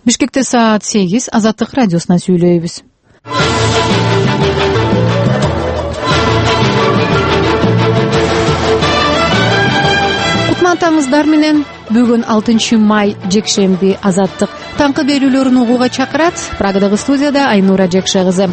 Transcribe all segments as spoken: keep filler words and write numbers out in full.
Бишкекте саат сегиз Азаттык радиосуна сүйлөйбүз. Кутмантаңыздар менен бүгүн алтынчы май жекшемби Азаттык таңкы берүүлөрүн угууга чакырат. Прагадагы студияда Айнура Жекше кызы.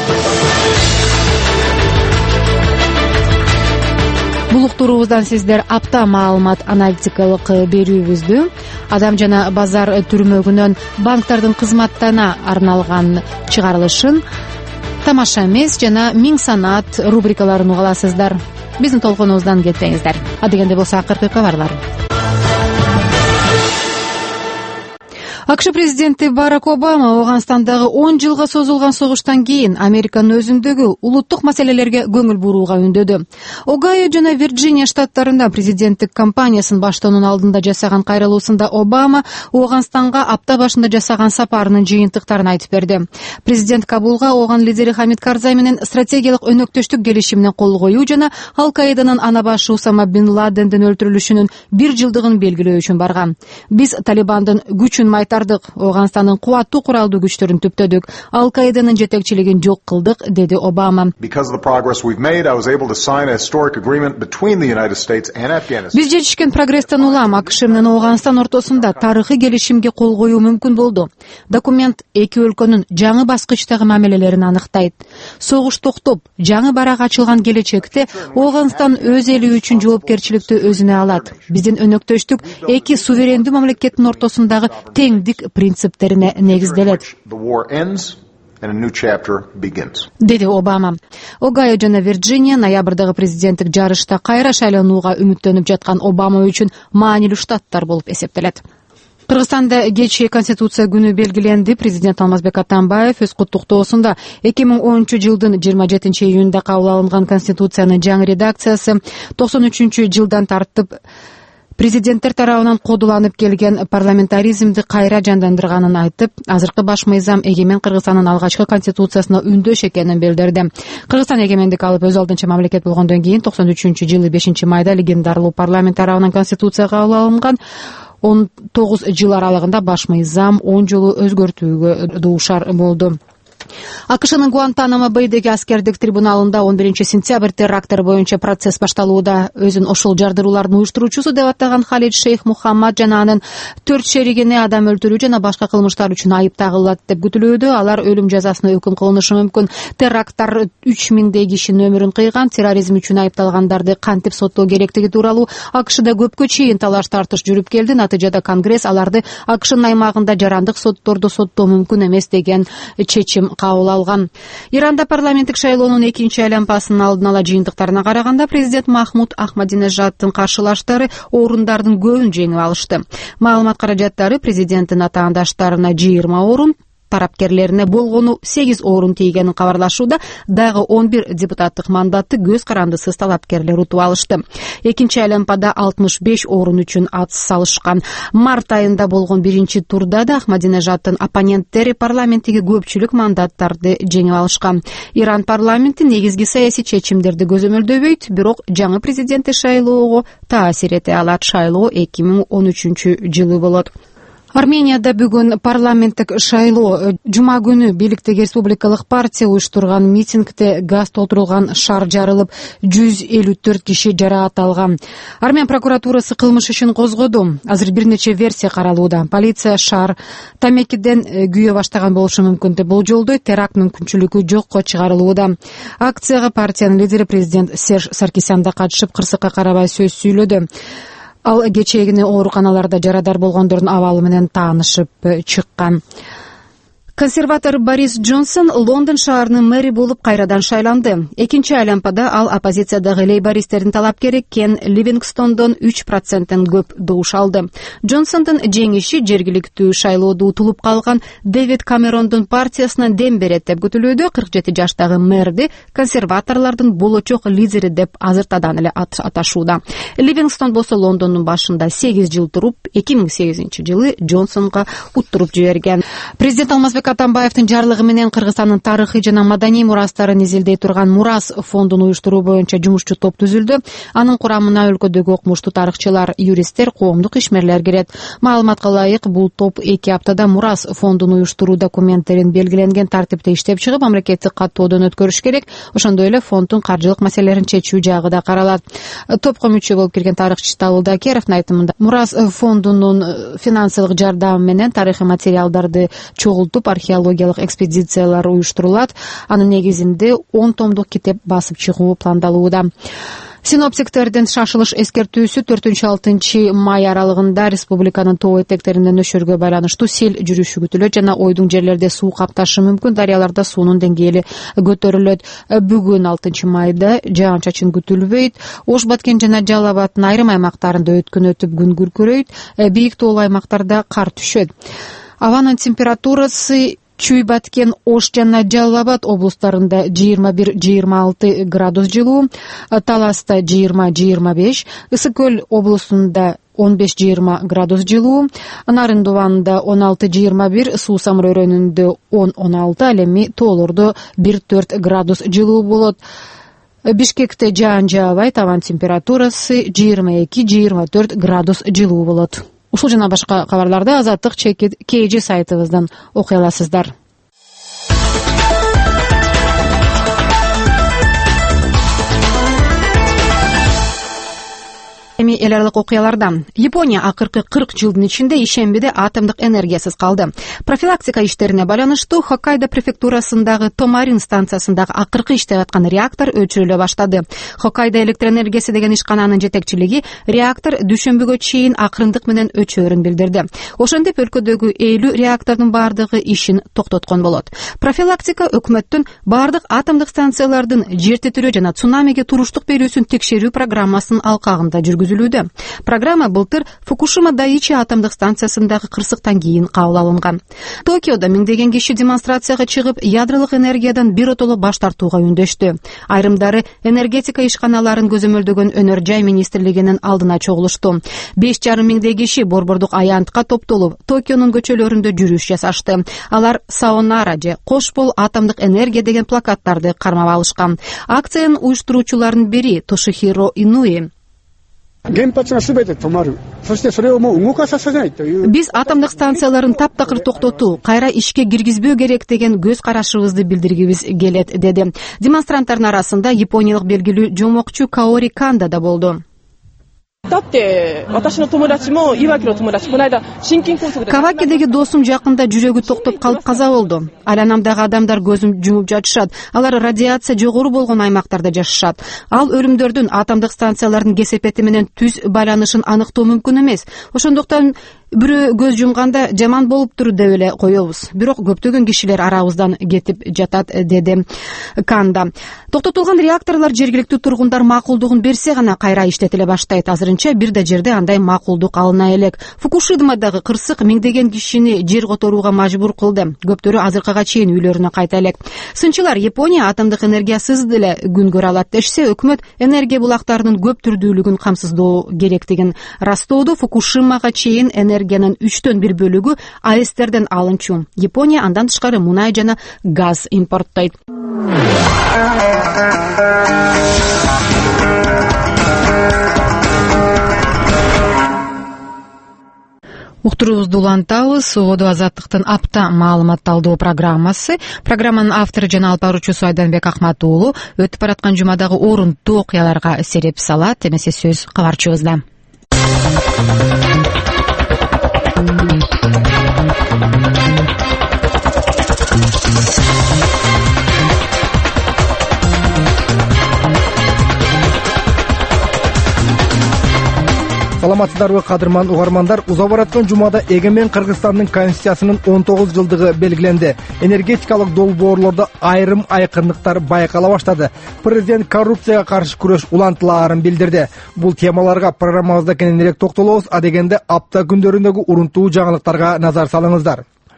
Бул уктуруубуздан сиздер апта маалымат аналитикалык берүүбүздү Адам жана базар түрмөгүнөн банктардын кызматтарына арналган чыгарылышын, тамаша эмес жана миң санаат рубрикаларын уга аласыздар. Биздин толконубуздан кетпеңиздер. А дегенде болсо акыркы кабарлар. АКШ президенти Барак Обама Афганистандагы он жылга созулган согуштан кийин Американын өзүндөгү улуттук маселелерге көңүл бурууга үндөдү. Огайо жана Вирджиния штаттарында президенттик кампаниясын баштоонун алдында жасаган кайрылуусунда Обама Афганистанга апта башында жасаган сапарынын жыйынтыктарын айтып берди. Президент Кабулга Афган лидери Хамид Карзай менен стратегиялык өнөктөштүк келишимине кол коюу жана Ал-Каиданын ана башы Усама бин Ладендин өлтүрүлүшүнүн бир жылдыгын белгилөө үчүн барган. Биз Талибандын күчүн майтардык, Афганистандын кубаттуу куралдуу күчтөрүн түптөдүк, Ал-Каиданын жетекчилигин жок кылдык, деди Обама. Биз жетишкен прогресстен улам АКШ менен Афганистан ортосунда тарыхый келишимге кол коюу мүмкүн болду. Документ эки өлкөнүн жаңы баскычтагы мамилелерин аныктайт. Согуш токтоп, жаңы барак ачылган келечекте Афганистан өз эли үчүн жоопкерчиликти өзүнө алат. Биздин өнөктөштүк эки суверендүү мамлекеттин ортосундагы теңдик принциптерине негизделет, деди Обама. Огайо жана Вирджиния ноябрдагы президенттик жарышта кайра шайланууга үмүттөнүп жаткан Обама үчүн маанилүү штаттар болуп эсептелет. Кыргызстанда кечээ Конституция күнү белгиленди. Президент Алмазбек Атамбаев өз куттуктоосунда эки миң онунчу жылдын жыйырма жетинчи июнда кабыл алынган Конституциянын жаңы редакциясы токсон үчүнчү жылдан тартып президенттер тарабынан кодуланып келген парламентаризмди кайра жандандырганын айтып, азыркы баш мыйзам эгемен Кыргызстандын алгачкы конституциясына үндөш экенин билдирди. Кыргызстан эгемендик алып өз алдынча мамлекет болгондон кийин токсон үчүнчү жылы бешинчи майда легендарлуу парламент тарабынан конституция кабыл алынган. он тогуз жыл аралыгында баш мыйзам он жолу өзгөртүүгө дуушар болду. АКШнын Гуантанамо Бейдеги аскердик трибуналында он биринчи сентябрь теракттары боюнча процесс башталууда. Өзүн ошол жардыруулардын уюштуруучусу деп атаган Халид Шейх Мухаммад жана анын төрт шеригине адам өлтүрүү жана башка кылмыштар үчүн айып тагылат деп күтүлүүдө. Алар өлүм жазасына өкүм кылынышы мүмкүн. Теракттар үч миңдей кишинин өмүрүн кыйган. Терроризм үчүн айыпталгандарды кантип соттоо керектиги тууралуу АКШда көпкө чейин талаш тартыш жүрүп келди. Натыйжада Конгресс аларды АКШнын аймагында жарандык соттордо соттоо мүмкүн эмес деген чечим кабыл алган. Иранда парламенттик шайлоонун экинчи айланпасынын алдын ала жыйынтыктарына караганда президент Махмуд Ахмадинежаддын каршылаштары орундардын көбүн жеңип алышты. Маалымат каражаттары президенттин атаандаштарына жыйырма орун, тарапкерлерине болгону сегиз орун тийгенин кабарлашууда. Дагы он бир депутаттык мандатты көз карандысыз талапкерлер утуп алышты. Экинчи айланпада алтымыш беш орун үчүн ат салышкан. Март айында болгон биринчи турда да Ахмадинежаддын оппоненттери парламенттеги көпчүлүк мандаттарды жеңип алышкан. Иран парламенти негизги саясий чечимдерди көзөмөлдөбөйт, бирок жаңы президенттик шайлоого таасир эте алат. Шайлоо эки миң он үчүнчү жылы болот. Арменияда бүгүн парламенттик шайлоо. Жума күнү бийликтеги республикалык партия уюштурган митингде газ толтурулган шар жарылып, жүз элүү төрт киши жараат алган. Армян прокуратурасы кылмыш ишин козгоду. Азыр бир нече версия каралууда. Полиция шар тамекиден күйө баштаган болушу мүмкүн деп болжолдойт. Теракт мүмкүнчүлүгү жокко чыгарылууда. Акцияга партиянын лидери президент Серж Саркисян да катышып, кырсыкка карабай сөз сүйлөдү. Ал кечээгине ооруканаларда жарадар болгондордун абалы менен таанышып чыккан. Консерватор Борис Джонсон Лондон шаарынын мэри болуп кайрадан шайланды. Экинчи айланпада ал оппозициядагы лейбористтердин талапкери Кен Ливингстондон үч проценттен көп добуш алды. Джонсондун жеңиши жергиликтүү шайлоодо утулуп калган Дэвид Камерондун партиясына дем берет деп күтүлүүдө. кырк жети жаштагы мэрди консерваторлордун болочок лидери деп азыртадан эле аташууда. Ливингстон болсо Лондондун башында сегиз жыл туруп, эки миң сегизинчи жылы Джонсонго уттуруп жиберген. Президент Алмазбек Алыкбек Атамбаевдин жарлыгы менен Кыргызстандын тарыхый жана маданий мурастарын изилдей турган Мурас фондун уюштуруу боюнча жумушчу топ түзүлдү. Анын курамына өлкөдөгү окумуштуу тарыхчылар, юристтер, коомдук ишмерлер кирет. Маалыматка ылайык, бул топ эки аптада Мурас фондун уюштуруу документтерин белгиленген тартипте иштеп чыгып, мамлекеттик каттоодон өткөрүш керек. Ошондой эле фонддун каржылык маселелерин чечүү жагы да каралат. Топко мүчө болуп кирген тарыхчы Табыл Дакеровдун айтымында, Мурас фондунун финансылык жардамы менен тарыхый материалдарды чогултуп, археологиялык экспедициялар уюштурулат. Анын негизинде он томдук китеп басып чыгуу пландалууда. Синоптиктердин шашылыш эскертүүсү төртүнчү алтынчы май аралыгында республиканын тоо этектеринде нөшөргө байланыштуу сел жүрүшү күтүлөт жана ойдуң жерлерде суу капташы мүмкүн. Дарыяларда суунун деңгээли көтөрүлөт. Бүгүн алтынчы майда жаан-чачын күтүлбөйт. Ош, Баткен жана Жалал Абаддын айрым аймактарында өткөн өтүп күн күркүрөйт. Бийик тоолуу аймактарда кар түшөт. Абанын температурасы Чүй, Баткен, Ош жана Жалал Абад облустарында жыйырма бир жыйырма алты градус жылуу, Таласта жыйырма жыйырма беш, Ысык көл облусунда он беш жыйырма градус жылуу, Нарын Дубанында он алты жыйырма бир, Суу Самыр өрөөнүндө он он алты, ал эми тоолордо бир төрт градус жылуу болот. Бишкекте жаан жаабайт, абан температурасы жыйырма эки жыйырма төрт градус жылуу болот. Ушул жана башка кабарларды Азаттык чекит кей жи сайтыбыздан окуй аласыздар. Эми эл аралык окуялардан. Япония акыркы кырк жылдын ичинде ишембиде атомдук энергиясыз калды. Профилактика иштерине байланыштуу Хоккайдо префектурасындагы Томарин станциясындагы акыркы иштеп аткан реактор өчүрүлө баштады. Хоккайдо электроэнергиясы деген ишкананын жетекчилиги реактор дүйшөмбүгө чейин акырындык менен өчөөрүн билдирди. Ошентип өлкөдөгү элүү реактордун баардыгы ишин токтоткон болот. Профилактика өкмөттүн баардык атомдук станциялардын жер титирөө жана цунамиге туруштук берүүсүн текшерүү программасынын алкагында жүргүзүлөт. Программа былтыр Фукушима Дайичи атомдук станциясындагы кырсыктан кийин кабыл алынган. Токиодо миңдеген киши демонстрацияга чыгып, ядролук энергиядан биротоло баш тартууга үндөштү. Айрымдары энергетика ишканаларын көзөмөлдөгөн өнөр жай министрлигинин алдына чогулушту. беш жарым миңдей киши борбордук аянтка топтолуп, Токионун көчөлөрүндө жүрүш жасашты. Алар Саонара же Кош бол атомдук энергия деген плакаттарды кармап алышкан. Акциянын уюштуруучуларынын бири Тошихиро Инуи: Биз атомдук станцияларын таптакыр токтотуу, кайра ишке киргизбөө керек деген көз карашыбызды билдиргибиз келет, деди. Демонстранттардын арасында япониялык белгилүү жомокчу Каори Канда да болду. Кавакидеги досум жакында жүрөгү токтоп калып каза болду. Аланамдагы адамдар көзүн жумуп жатышат. Алар радиация жогору болгон аймактарда жашашат. Ал өлүмдөрдүн атомдук станциялардын кесепети менен түз байланышын аныктоо мүмкүн эмес. Ошондуктан бирөө көз жумганда жаман болуптур деп эле коебуз. Бирок көптөгөн кишилер арабыздан кетип жатат, деди Канда. Токтотулган реакторлор жергиликтүү тургундар макулдугун берсе гана кайра иштетиле баштайт. Азырынча бир да жерде андай макулдук алына элек. Фукушимадагы кырсык миңдеген кишини жер которууга мажбур кылды. Көптөрү азыркыга чейин үйлөрүнө кайта элек. Сынчылар Япония атомдук энергиясыз деле күн көрө алат дешсе, өкмөт энергия булактарынын көп түрдүүлүгүн камсыздоо керектигин растоодо. Фукушимага чейин энергиянын үчтөн бир бөлүгү АЭСтерден алынчу. Япония андан тышкары мунай жана газ импорттойт. Уктуруубузду улантабыз. Субоду Азаттыктын апта маалымат талдоо программасы. Программанын автору жана алып баруучусу Айданбек Акмат уулу өтүп бараткан жумадагы орунттуу окуяларга сереп салат. Эмесе сөз кабарчыбызда. Саламатсыздарбы кадырман угармандар, уза бараткан жумада эгемен Кыргызстандын конституциясынын он тогуз жылдыгы белгиленди. Энергетикалык долбоорлордо айрым айкындыктар байкала баштады. Президент коррупцияга каршы күрөш улантылаарын билдирди. Бул темаларга программабызда кененирээк токтолобуз, а дегенде апта күндөрүндөгү урунттуу жаңылыктарга назар салыңыздар.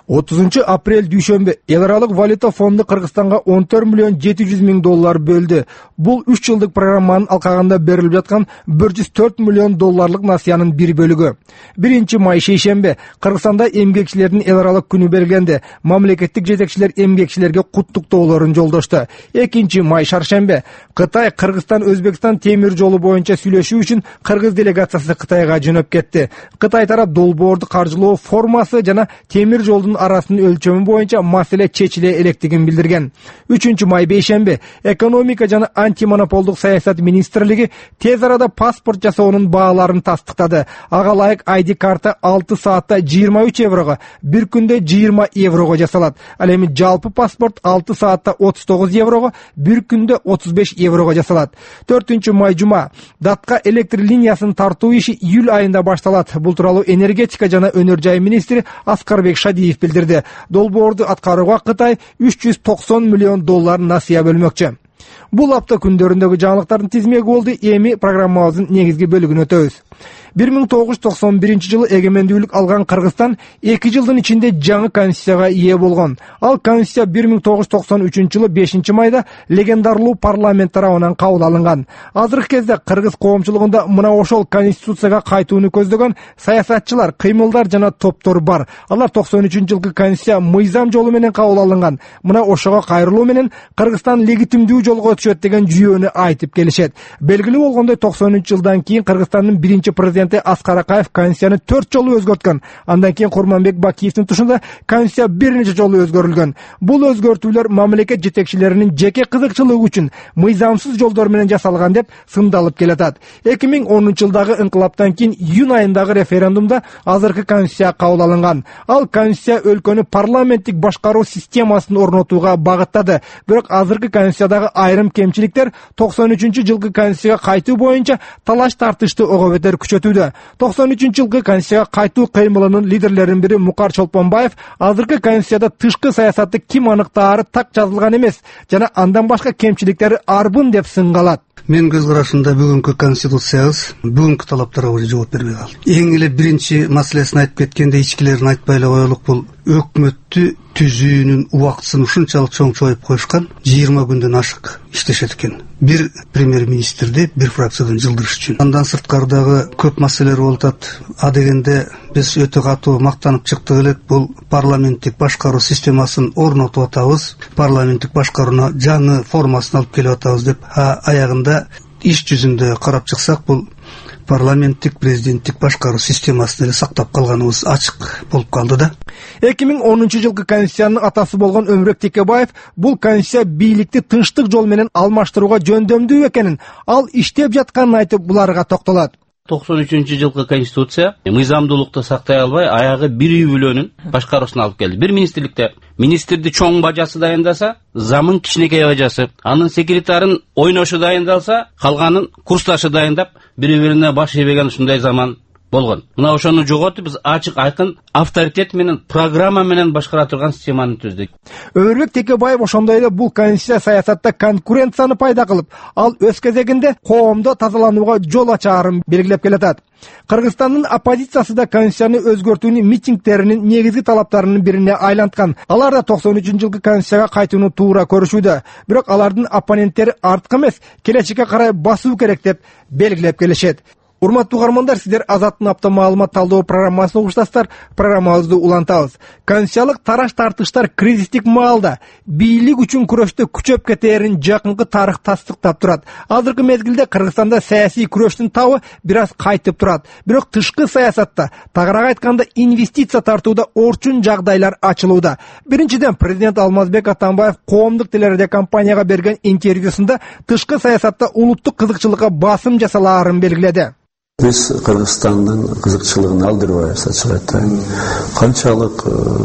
отузунчу апрель дүйшөмбү эл аралык валюта фонду Кыргызстанга он төрт миллион жети жүз миң доллар бөлдү. Бул үч жылдык программанын алкагында берилип жаткан бир жүз төрт миллион долларлык насыянын бир бөлүгү. биринчи май шейшембе Кыргызстанда эмгекчилердин эл аралык күнү белгиленди. Мамлекеттик жетекчилер эмгекчилерге куттуктоолорун жолдошту. экинчи май шаршембе Кытай Кыргызстан Өзбекстан темир жолу боюнча сүйлөшүү үчүн Кыргыз делегациясы Кытайга жөнөп кетти. Кытай тарап долбоорду каржылоо формасы жана темир жолдун арасынын өлчөмү боюнча маселе чечиле электигин билдирген. үчүнчү май бейшембе экономика жана антимонополдук саясат министрлиги тез арада паспорт жасоонун бааларын тастыктады. Ага ылайык ай ди карта алты саатта жыйырма үч еврого, бир күндө жыйырма еврого жасалат. Ал эми жалпы паспорт алты саатта отуз тогуз еврого, бир күндө отуз беш еврого жасалат. төртүнчү май жума датка электр линиясын тартуу иши июль айында башталат. Бул тууралуу энергетика жана өнөр жай министри Аскарбек Шадиев билдирди. Долбоорду аткарууга Кытай үч жүз токсон миллион доллар насыя бөлмөкчү. Бул апта күндөрүндөгү жаңылыктардын тизмеги болду. Эми программабыздын негизги бөлүгүнө өтөбүз. бир миң тогуз жүз токсон биринчи жылы эгемендүүлүк алган Кыргызстан эки жылдын ичинде жаңы конституцияга ээ болгон. Ал конституция бир миң тогуз жүз токсон үчүнчү жылы бешинчи майда легендарлуу парламент тарабынан кабыл алынган. Азыркы кезде кыргыз коомчулугунда мына ошол конституцияга кайтууну көздөгөн саясатчылар, кыймылдар жана топтор бар. Алар токсон үчүнчү жылкы конституция мыйзам жолу менен кабыл алынган. Мына ошого кайрылуу менен Кыргызстан легитимдүү жолго өтүшөт деген жүйөнү айтып келишет. Белгилүү болгондой токсон үчүнчү жылдан кийин Кыргызстандын биринчи президенти Аскар Акаев конституцияны төрт жолу өзгөрткөн. Андан кийин Курманбек Бакиевдин тушунда конституция бир нече жолу өзгөрүлгөн. Бул өзгөртүүлөр мамлекет жетекчилеринин жеке кызыкчылыгы үчүн мыйзамсыз жолдор менен жасалган деп сындалып келатат. эки миң онунчу жылдагы инкылаптан кийин июнь айындагы референдумда азыркы конституция кабыл алынган. Ал конституция өлкөнү парламенттик башкаруу системасын орнотууга багыттады. Бирок азыркы конституциядагы айрым кемчиликтер токсон үчүнчү жылкы конституцияга кайтуу боюнча талаш тартышты ого бетер күчөтүүдө. токсон үчүнчү жылкы конституцияга кайтуу кыймылынын лидерлеринин бири Мукар Чолпонбаев азыркы конституцияда тышкы саясатты ким аныктаары так жазылган эмес жана андан башка кемчиликтери арбын деп сынгалат. Мен көз карашымда бүгүнкү конституциябыз бүгүнкү талаптарга жооп бербей калды. Эң эле биринчи маселесин айтып кеткенде ичкилерин айтпай эле коелук, бул өкмөттү түзүүнүн убактысын ушунчалык чоң чоюп коюшкан, жыйырма күндөн ашык иштешет экен. Бир премьер-министрди бир фракциядан жылдырыш үчүн. Андан сырткардагы көп маселелер болуп атат. А дегенде биз өтө катуу мактанып чыктык элек, бул парламенттик башкаруу системасын орнотуп атабыз, парламенттик башкарууна жаңы формасын алып келип атабыз деп. А аягында иш жүзүндө карап чыксак, бул парламенттик президенттик башкаруу системасын эле сактап калганыбыз ачык болуп калды да. эки миң онунчу жылкы конституциянын атасы болгон Өмүрөк Текебаев бул конституция бийликти тынчтык жол менен алмаштырууга жөндөмдүү экенин, ал иштеп жатканын айтып буларга токтолот. токсон үчүнчү жылкы конституция мыйзамдуулукту сактай албай, аягы бир үй бүлөнүн башкаруусуна алып келди. Бир министрликте министрди чоң бажасы дайындаса, замын кичинекей бажасы, анын секретарын ойношу дайындалса, калганын курсташы дайындап, бири-бирине баш ийбеген ушундай заман болгон. Мына ошону жоготуп биз ачык айкын авторитет менен, программа менен башкара турган системаны түздүк. Өмүрбек Текебаев ошондой эле бул конституция саясатта конкуренцияны пайда кылып, ал өз кезегинде коомдо тазаланууга жол ачаарын белгилеп келатат. Кыргызстандын оппозициясы да конституцияны өзгөртүүнү митингдеринин негизги талаптарынын бирине айланткан. Алар да токсон үчүнчү жылкы конституцияга кайтууну туура көрүшүүдө. Бирок алардын оппоненттери артык эмес, келечекке карай басуу керек деп белгилеп келишет. Урматтуу угармандар, сиздер Азаттын апта маалымат талдоо программасын угуштасыздар. Программабызды улантабыз. Конституциялык тараш тартыштар кризистик маалда бийлик үчүн күрөштө күчөп кетээрин жакынкы тарых тастыктап турат. Азыркы мезгилде Кыргызстанда саясий күрөштүн табы бир аз кайтып турат. Бирок тышкы саясатта, тагыраак айтканда инвестиция тартууда орчун жагдайлар ачылууда. Биринчиден, президент Алмазбек Атамбаев коомдук телерадиокомпанияга берген интервьюсунда тышкы саясатта улуттук кызыкчылыкка басым жасалаарын белгиледи. Biz Kırgızistan'ın kızıkçılığını aldırmayız açık айтайын. Kançalık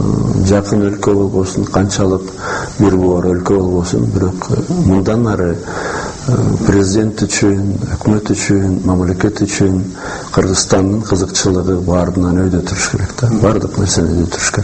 жақын өлкө болбосун, канчалык бир боор өлкө болбосун, бирок мындан ары президент үчүн, өкмөт үчүн, мамлекет үчүн Кыргызстандын кызыкчылыгы баарынан өйдө туруш керек да. Бардык нерсени өйдө туруш керек.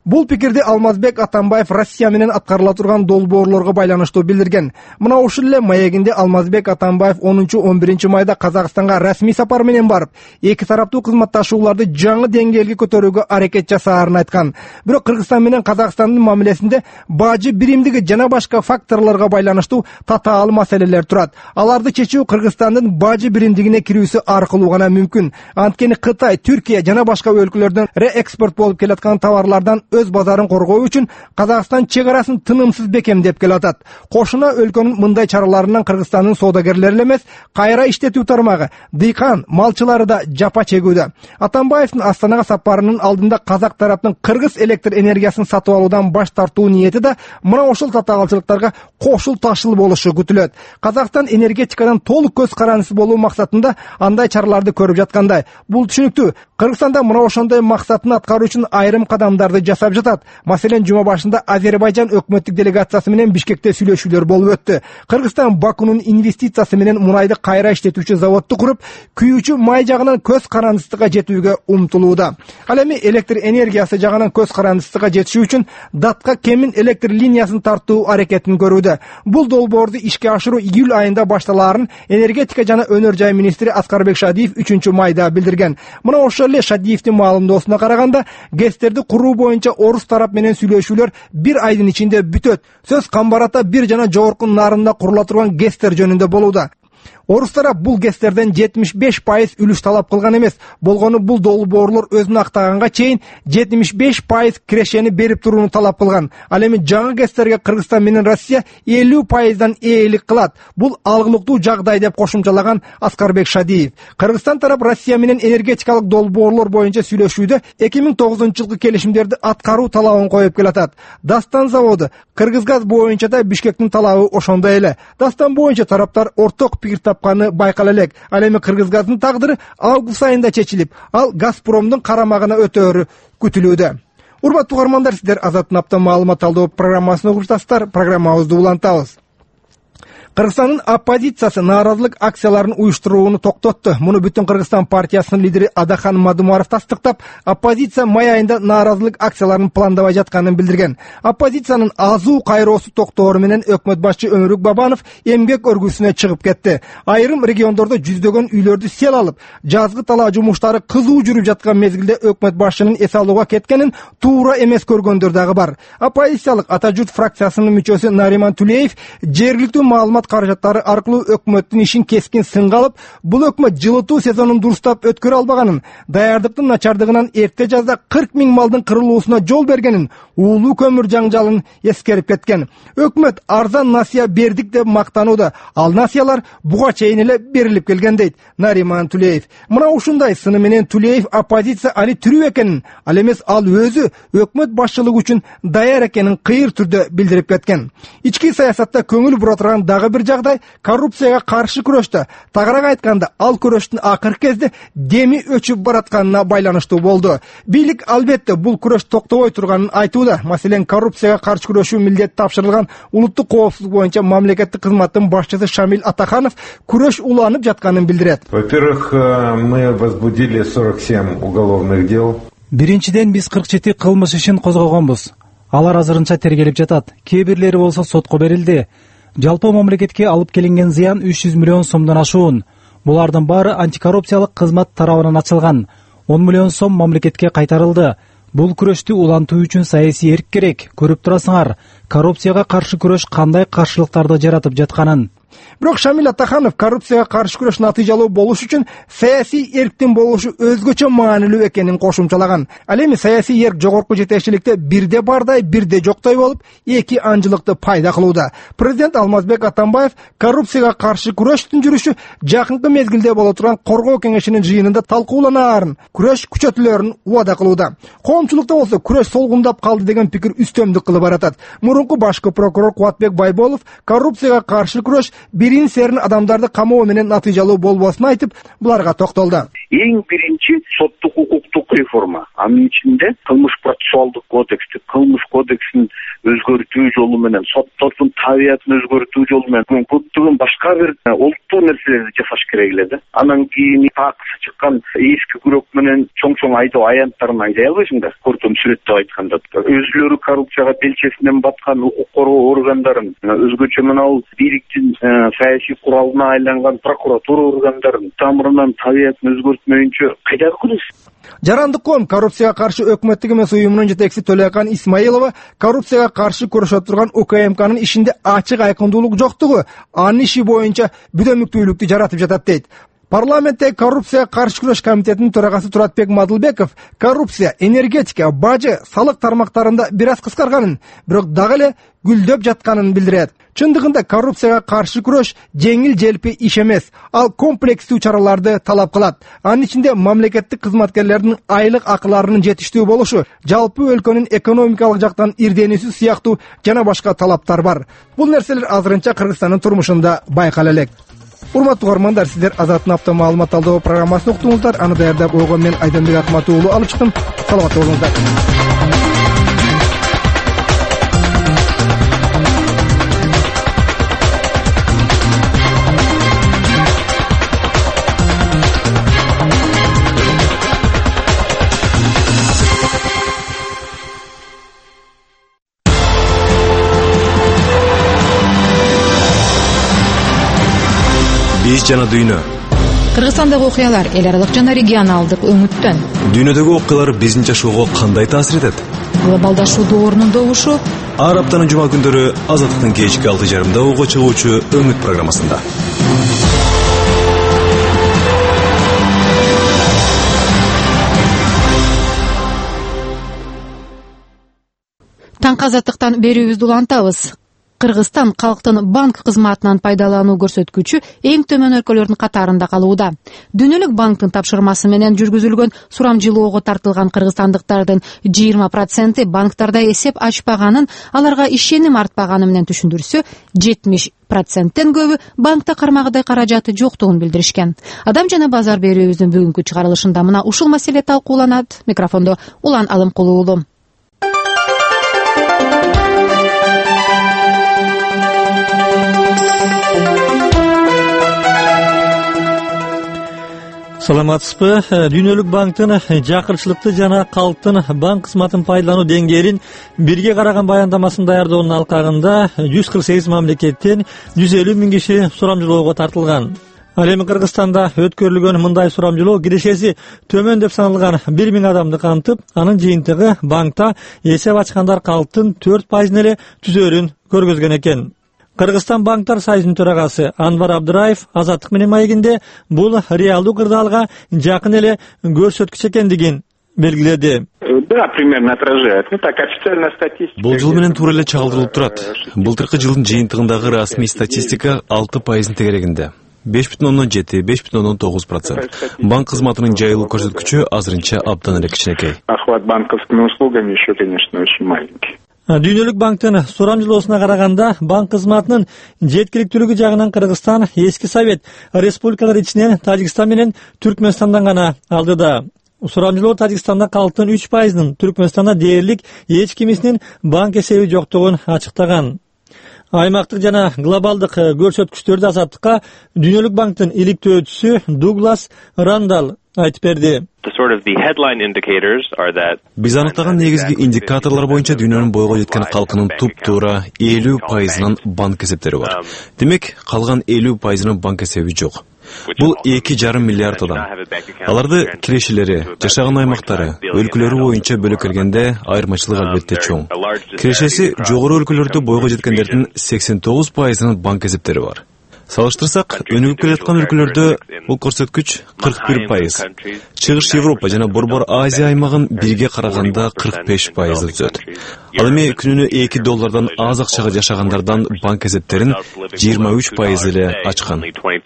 Бул пикирди Алмазбек Атамбаев Россия менен аткарыла турган долбоорлорго байланыштуу билдирген. Мына ушул эле маегинде Алмазбек Атамбаев онунчу он биринчи майда Казакстанга расмий сапар менен барып, эки тараптуу кызматташууларды жаңы деңгээлге көтөрүүгө аракет жасаарын айткан. Бирок Кыргызстан менен Казакстандын мамилесинде бажы биримдиги жана башка факторлорго байланыштуу татаал маселелер турат. Аларды чечүү Кыргызстандын бажы биримдигине кирүүсү аркылуу гана мүмкүн. Анткени Кытай, Түркия жана башка өлкөлөрдөн реэкспорт болуп келаткан товарлардан өз базарын коргоо үчүн Казакстан чек арасын тынымсыз бекемдеп келатат. Кошуна өлкөнүн мындай чараларынан Кыргызстандын соодагерлери эмес, кайра иштетүү тармагы, дыйкан, малчылары да жапа чегүүдө. Атамбаевдин Астанага сапарынын алдында казак тараптын кыргыз электр энергиясын сатып алуудан баш тартуу ниети да мына ошол татаалчылыктарга кошул ташыл болушу күтүлөт. Казакстан энергетикадан толук көз карандысы болуу максатында андай чараларды көрүп жаткандай. Бул түшүнүктүү. Кыргызстанда мына ошондой максатын аткаруу үчүн айрым кадамдарды жасап жатат. Маселен, жума башында Азербайжан өкмөттүк делегациясы менен Бишкекте сүйлөшүүлөр болуп өттү. Кыргызстан Бакунун инвестициясы менен мурайды кайра иштетүүчү заводду куруп, күйүүчү май жагынан көз карандысыга жетүүгө умтулууда. Ал эми электр энергиясы жагынан көз карандысыга жетишүү үчүн датка кемин электр линиясын тартуу аракетин көрүүдө. Бул долбоорду ишке ашыруу июль айында башталаарын энергетика жана өнөр жай министри Аскарбек Шадиев үчүнчү майда билдирген. Мына ошол эле Шадиевдин маалымдоосуна караганда, ГЭСтерди куруу боюнча орус тарап менен сүйлөшүүлөр бир айдын ичинде бүтөт. Сөз Камбарата бир жана жогорку нарында курула турган ГЭСтер жөнүндө болууда. Орус тарап бул ГЭСтерден жетимиш беш пайыз үлүш талап кылган эмес. Болгону бул долбоорлор өзүн актаганга чейин жетимиш беш пайыз кирешени берип турууну талап кылган. Ал эми жаңы ГЭСтерге Кыргызстан менен Россия элүү пайыздан ээлик кылат. Бул алгылыктуу жагдай деп кошумчалаган Аскарбек Шадиев. Кыргызстан тарап Россия менен энергетикалык долбоорлор боюнча сүйлөшүүдө эки миң тогузунчу жылкы келишимдерди аткаруу талабын коюп келатат. Дастан заводу, Кыргызгаз боюнча да Бишкектин талабы ошондой эле. Дастан боюнча тараптар орток пикир тапканы байкала элек. Ал эми Кыргызгаздын тагдыры август айында чечилип, ал Газпромдун карамагына өтөөрү күтүлүүдө. Урматтуу угармандар, сиздер Азаттын апта маалымат талдоо программасын угуп жатасыздар. Программабызды улантабыз. Кыргызстандын оппозициясы нааразылык акцияларын уюштурууну токтотту. Муну Бүтүн Кыргызстан партиясынын лидери Адахан Мадумаров тастыктап, оппозиция май айында нааразылык акцияларын пландабай жатканын билдирген. Оппозициянын азуу кайроосу токтоору менен өкмөт башчы Өмүрүк Бабанов эмгек өргүсүнө чыгып кетти. Айрым региондордо жүздөгөн үйлөрдү сел алып, жазгы талаа жумуштары кызуу жүрүп жаткан мезгилде өкмөт башчынын эс алууга кеткенин туура эмес көргөндөр дагы бар. Оппозициялык Ата журт фракциясынын мүчөсү Нариман Тулеев жергиликтүү маалымат каражаттары аркылуу өкмөттүн ишин кескин сынга алып, бул өкмөт жылытуу сезонун дурустап өткөрө албаганын, даярдыктын начардыгынан эрте жазда кырк миң малдын кырылуусуна жол бергенин, уулуу көмүр жаңжалын эскерип кеткен. Өкмөт арзан насыя бердик деп мактанууда. Ал насыялар буга чейин эле берилип келген дейт Нариман Тулеев. Мына ушундай сыны менен Тулеев оппозиция али тирүү экенин, ал эмес ал өзү өкмөт башчылыгы үчүн даяр экенин кыйыр түрдө билдирип кеткен. Ички саясатта көңүл бура турган дагы бир жагдай коррупцияга каршы күрөштө. Тагыраак айтканда, ал күрөштүн акыркы кезде деми өчүп баратканына байланыштуу болду. Бийлик албетте бул күрөш токтобой турганын айтууда. Маселен, коррупцияга каршы күрөшүү милдет тапшырылган улуттук коопсуздук боюнча мамлекеттик кызматтын башчысы Шамил Атаханов күрөш уланып жатканын билдирет. Во-первых, мы возбудили сорок семь уголовных дел. Биринчиден, биз кырк жети кылмыш ишин козгогонбуз. Алар азырынча тергелип жатат. Кээ бирлери болсо сотко берилди. Жалпы мамлекетке алып келинген зыян үч жүз миллион сомдон ашуун. Булардын баары антикоррупциялык кызмат тарабынан ачылган. он миллион сом мамлекетке кайтарылды. Бул күрөштү улантуу үчүн саясий эрк керек. Көрүп турасыңар, коррупцияга каршы күрөш кандай каршылыктарды жаратып жатканын. Бирок Шамил Атаханов коррупцияга каршы күрөш натыйжалуу болуш үчүн саясий эрктин болушу өзгөчө маанилүү экенин кошумчалаган. Ал эми саясий эрк жогорку жетекчиликте бирде бардай, бирде жоктой болуп, эки анчылыкты пайда кылууда. Президент Алмазбек Атамбаев коррупцияга каршы күрөштүн жүрүшү жакынкы мезгилде боло турган коргоо кеңешинин жыйынында талкууланаарын, күрөш күчөтүлөрүн убада кылууда. Коомчулукта болсо күрөш солгундап калды деген пикир үстөмдүк кылып баратат. Мурунку башкы прокурор Кубатбек Байболов коррупцияга каршы күрөш бирин серин адамдарды камоо менен натыйжалуу болбосун айтып, буларга токтолду. Эң биринчи соттук укуктук реформа. Анын ичинде кылмыш процессуалдык кодексти, кылмыш кодексин өзгөртүү жолу менен, соттордун табиятын өзгөртүү жолу менен көптөгөн башка бир олуттуу нерселерди жасаш керек эле да. Анан кийин такысы чыккан эски күрөк менен чоң-чоң айдоо аянттарын айдай албайсыңдар. Көркөм сүрөттөп айтканда, өзүлөрү коррупцияга белчесинен баткан укук коргоо органдарын, өзгөчө мынау бийликтин саясий куралына айланган прокуратура органдарын тамырынан табиятын өзгөртмөйүнчө кайда кылабыз? Жарандык коом коррупцияга каршы өкмөттүк эмес уюмунун жетекчиси Төлөкан Исмаилова коррупцияга каршы күрөшө турган У К М Кнын ишинде ачык айкындуулук жоктугу анын иши боюнча бүдөмүктүүлүктү жаратып жатат дейт. Парламентте коррупцияга каршы күрөш комитетинин төрагасы Туратбек Мадылбеков коррупция, энергетика, бажы, салык тармактарында бир аз кыскарганын, бирок дагы эле гүлдөп жатканын билдирет. Чындыгында коррупцияга каршы күрөш жеңил-желпи иш эмес, ал комплекстүү чараларды талап кылат. Анын ичинде мамлекеттик кызматкерлердин айлык акыларынын жетиштүү болушу, жалпы өлкөнүн экономикалык жактан ирденүүсү сыяктуу жана башка талаптар бар. Бул нерселер азырынча Кыргызстандын турмушунда байкала элек. Урматтуу угармандар, сиздер Азаттын апта маалымат талдоо программасын уктуңуздар. Аны даярдап койгон мен Айданбек Акмат уулу алып чыктым. Саламатта болуңуздар. Биз жана дүйнө. Кыргызстандагы окуялар эл аралык жана регионалдык өңүттөн. Дүйнөдөгү окуялар биздин жашоого кандай таасир этет? Глобалдашуу доорунун добушу. Ар аптанын жума күндөрү Азаттыктын кечки алты жарымда ого чыгуучу Өңүт программасында. Таңкы азаттыктан берүүбүздү улантабыз. Кыргызстан калктын банк кызматынан пайдалануу көрсөткүчү эң төмөн өлкөлөрдүн катарында калууда. Дүйнөлүк банктын тапшырмасы менен жүргүзүлгөн сурамжылоого тартылган кыргызстандыктардын жыйырма проценти банктарда эсеп ачпаганын, аларга ишеним артпаганы менен түшүндүрсө, жетимиш проценттен көбү банкта кармагыдай каражаты жоктугун билдиришкен. Адам жана базар берүүбүздүн бүгүнкү чыгарылышында мына ушул маселе талкууланат. Микрофондо Улан Алымкулуу уулу. Саламатсызбы? Дүйнөлүк банктын жакырчылыкты жана калктын банк кызматын пайдалануу деңгээлин бирге караган баяндамасын даярдоонун алкагында жүз кырк сегиз мамлекеттен жүз элүү миң киши сурамжылоого тартылган. Ал эми Кыргызстанда өткөрүлгөн мындай сурамжылоо кирешеси төмөн деп саналган бир миң адамды камтып, анын жыйынтыгы банкта эсеп ачкандар калктын төрт пайызын эле түзөрүн көргөзгөн экен. Кыргызстан банктар союзунун төрагасы Анвар Абдыраев Азаттык менен маегинде бул реалдуу кырдаалга жакын эле көрсөткүч экендигин белгиледи. Бул жыл менен туура эле чагылдырылып турат. Былтыркы жылдын жыйынтыгындагы расмий статистика алты пайыздын тегерегинде. беш бүтүн ондон жети — беш бүтүн ондон тогуз процент. Банк кызматынын жайылуу көрсөткүчү азырынча абдан эле кичинекей. Охват банковскими услугами еще, конечно, очень маленький. Дүйнөлүк банктын сурамжылоосуна караганда банк кызматынын жеткиликтүүлүгү жагынан Кыргызстан эски Совет республикалары ичинен Тажикстан менен Түркмөнстандан гана алдыда. Сурамжылоо Тажикстанда калктын үч пайызынын, Түркмөнстанда дээрлик эч кимисинин банк эсеби жоктугун ачыктаган. Аймактык жана глобалдык көрсөткүчтөрдү Азаттыкка Дүйнөлүк банктын иликтөөчүсү Дуглас Рандал айтып берди. Биз аныктаган негизги индикаторлор боюнча дүйнөнүн бойго жеткен калкынын туп-туура элүү пайызынын банк эсептери бар. Демек, калган элүү пайызынын банк эсеби жок. Бул эки жарым миллиард адам. Аларды кирешелери, жашаган аймактары, өлкөлөрү боюнча бөлүп келгенде айырмачылык албетте чоң. Кирешеси жогору өлкөлөрдө бойго жеткендердин сексен тогуз пайызынын банк эсептери бар. Салыштырсак, өнүгүп келаткан өлкөлөрдө бул көрсөткүч кырк бир пайыз. Чыгыш Европа жана Борбор Азия аймагын бирге караганда кырк беш пайызды түзөт. Ал эми күнүнө эки доллардан аз акчага жашагандардан банк эсептерин жыйырма үч пайыз эле ачкан.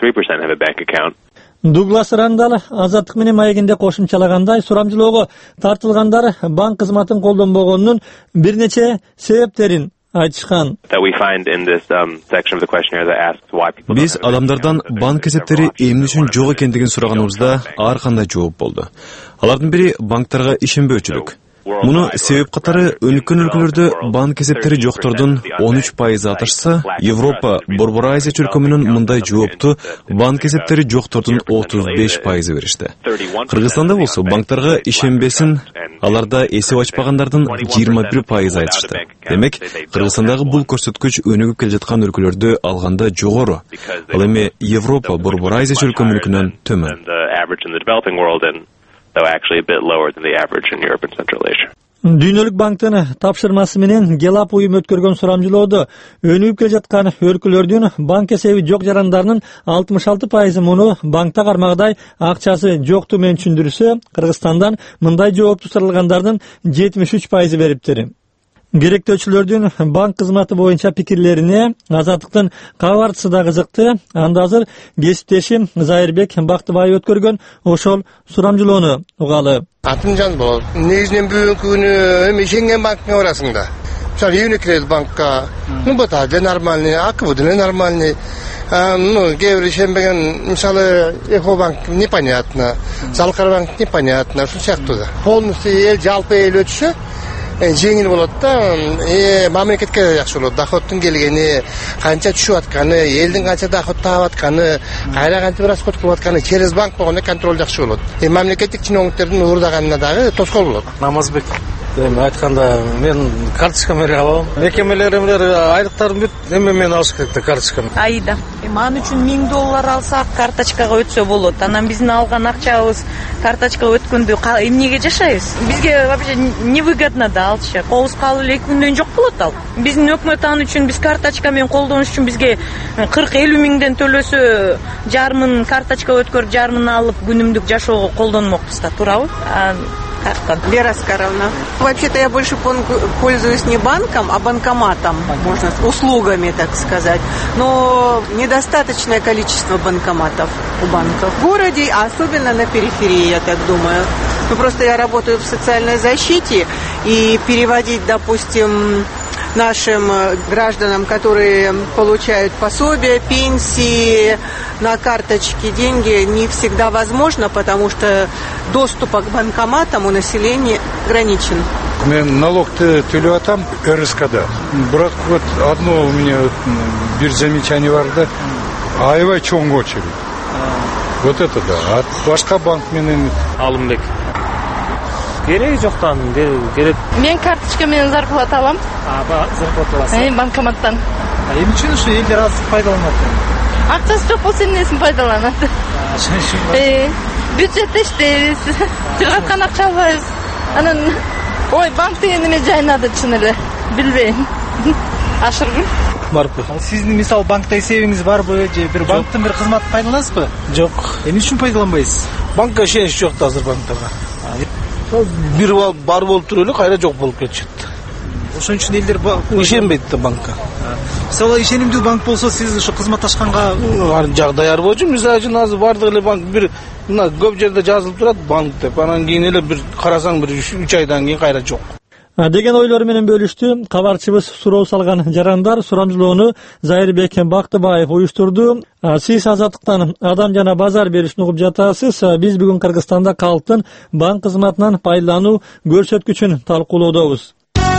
Дуглас Рандал Азаттык менен маегинде кошумчалагандай, сурамжылоого тартылгандар банк кызматын колдонбогонунун бир нече себептерин айтышкан. Биз адамдардан банк эсептери эмне үчүн жок экендигин сураганыбызда ар кандай жооп болду. Алардын бири банктарга ишенбөөчүлүк. Муну себеп катары өлкөн өлкөлөрдө банк эсептери жоктордун он үч пайызы аташса, Европа, Борбор Азия чөлкөмүнүн мындай жоопту банк эсептери жоктордун отуз беш пайызы беришти. Кыргызстанда болсо банктарга ишенбесин, аларда эсеп ачпагандардын жыйырма бир пайызы айтышты. Демек, Кыргызстандагы бул көрсөткүч өнүгүп келе жаткан өлкөлөрдө алганда жогору. Ал эми Европа, Борбор Азия чөлкөмүнүкүнөн төмөн. Дүйнөлүк банктын тапшырмасы менен Гелап уюм өткөргөн сурамжылоодо өнүгүп келе жаткан өлкөлөрдүн банк эсеби жок жарандарынын алтымыш алты пайызы муну банкта кармагдай акчасы жокту менен түшүндүрсө, Кыргызстандан мындай жоопту суралгандардын жетимиш үч пайызы бериптир. Керектөөчүлөрдүн банк кызматы боюнча пикирлерине Азаттыктын кабарчысы да кызыкты. Анда азыр кесиптешим Зайырбек Бактыбаев өткөргөн ошол сурамжылоону угалы. Атым жан болот. Негизинен бүгүнкү күнү эми ишенген банкка барасың да. Мисалы, Юникредит банкка, ну бата да нормальный, АКБ да нормальный. Ну, кээ ишенбеген, мисалы, Экобанк непонятно, Залкарбанк непонятно, ушул сыяктуу да. Полностью эл жалпы эл өтүшө жеңил болот да, мамлекетке жакшы болот. Доходтун келгени, канча түшүп атканы, элдин канча доход таап атканы, кайра кантип расход кылып атканы через банк болгондо контроль жакшы болот. Мамлекеттик чиновниктердин уурдаганына дагы тоскоол болот. Намазбек эми айтканда мен карточка менен алам. Мекемелеримдер айлыктарын бүт, эми мен алыш керек да карточка. Айда. Ман үчүн миң доллар алсак карточкага өтсө болот. Анан биздин алган акчабыз карточкага өткөндө эмнеге жашайбыз? Бизге вообще невыгодно да алчы. Колубуз калып эле эки күндөн жок болот ал. Биздин өкмөт ан үчүн биз карточка менен колдонуш үчүн бизге кырк элүү миңден төлөсө, жарымын карточкага өткөрүп, жарымын алып күнүмдүк жашоого колдонмокпуз да, туурабы? Вера Оскаровна. Вообще-то я больше пользуюсь не банком, а банкоматом, можно услугами, так сказать. Но недостаточное количество банкоматов у банков в городе, а особенно на периферии, я так думаю. Ну, просто я работаю в социальной защите, и переводить, допустим, нашим гражданам, которые получают пособия, пенсии, на карточке деньги не всегда возможно, потому что доступа к банкоматам у населения ограничен. Мен налогты төлөп атам РСКда. Бирок вот одно у меня бир замечание бар да. Аябай чоң очередь. Вот это да. А башка банк менен Алымбек. Кереги жоктан, керек. Мен карточка менен зарплата алам. А, зарплата аласың. Э, банкоматтан. А эмне үчүн ушу элдер аз пайдаланат? Акчасы жок болсо эмнесин пайдаланат? Э, бюджетте иштейбиз. Тыргаткан акча албайбыз. Анан ой, банк деген эме жайнады чын эле. Билбейм. Ашыргын. Барбы. Сиздин мисал банкта эсебиңиз барбы же бир банктын бир кызматын пайдаланасызбы? Жок. Эмне үчүн пайдаланбайсыз? Банкка ишенич жок да азыр банктарга. Бир бар болуп туруп эле кайра жок болуп кетишет. Ошон үчүн элдер ишенбейт да банкка. Мисалы, ишенимдүү банк болсо сиз ушу кызматташканга жагдай ар болчу. Мисалы үчүн азыр бардык эле банк бир мына көп жерде жазылып турат банк деп. Анан кийин эле бир карасаң бир үч айдан кийин кайра жок. Деген ойлор менен бөлүштү. Кабарчыбыз суроо салган жарандар сурамжылоону Зайырбек Бактыбаев уюштурду. Сиз Азаттыктан адам жана базар беришин угуп жатасыз. Биз бүгүн Кыргызстанда калктын банк кызматынан пайдалануу көрсөткүчүн талкуулоодобуз.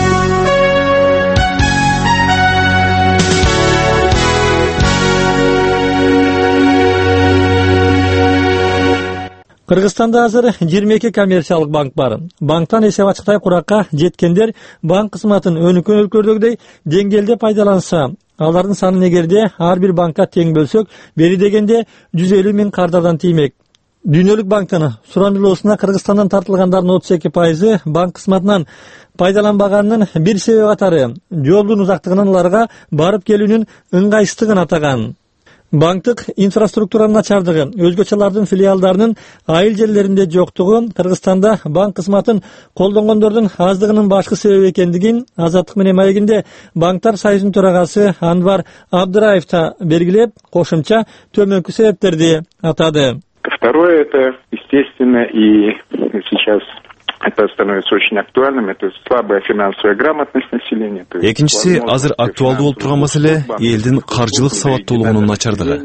Кыргызстанда азыр жыйырма эки коммерциялык банк бар. Банктан эсеп ачкытай куракка жеткендер банк кызматын өнүккөн өлкөлөрдөгүдөй деңгээлде пайдаланса, алардын санын эгерде ар бир банкка тең бөлсөк, бери дегенде жүз элүү миң кардардан тиймек. Дүйнөлүк банктын сурамжылоосуна Кыргызстандан тартылгандардын отуз эки пайызы банк кызматынан пайдаланбаганынын бир себеби катары жолдун узактыгынан аларга барып келүүнүн ыңгайсыздыгын атаган. Банктык инфраструктуранын начардыгы, өзгөчөлөрдүн филиалдарынын айыл жерлеринде жоктугу Кыргызстанда банк кызматын колдонгондордун аздыгынын башкы себеби экендигин Азаттык менен маегинде банктар союзунун төрагасы Анвар Абдыраев та белгилеп, кошумча төмөнкү себептерди атады. Второе, это, естественно, и сейчас это становится очень актуальным, это слабая финансовая грамотность населения. Экинчиси азыр актуалдуу болуп турган маселе элдин каржылык сабаттуулугунун начардыгы.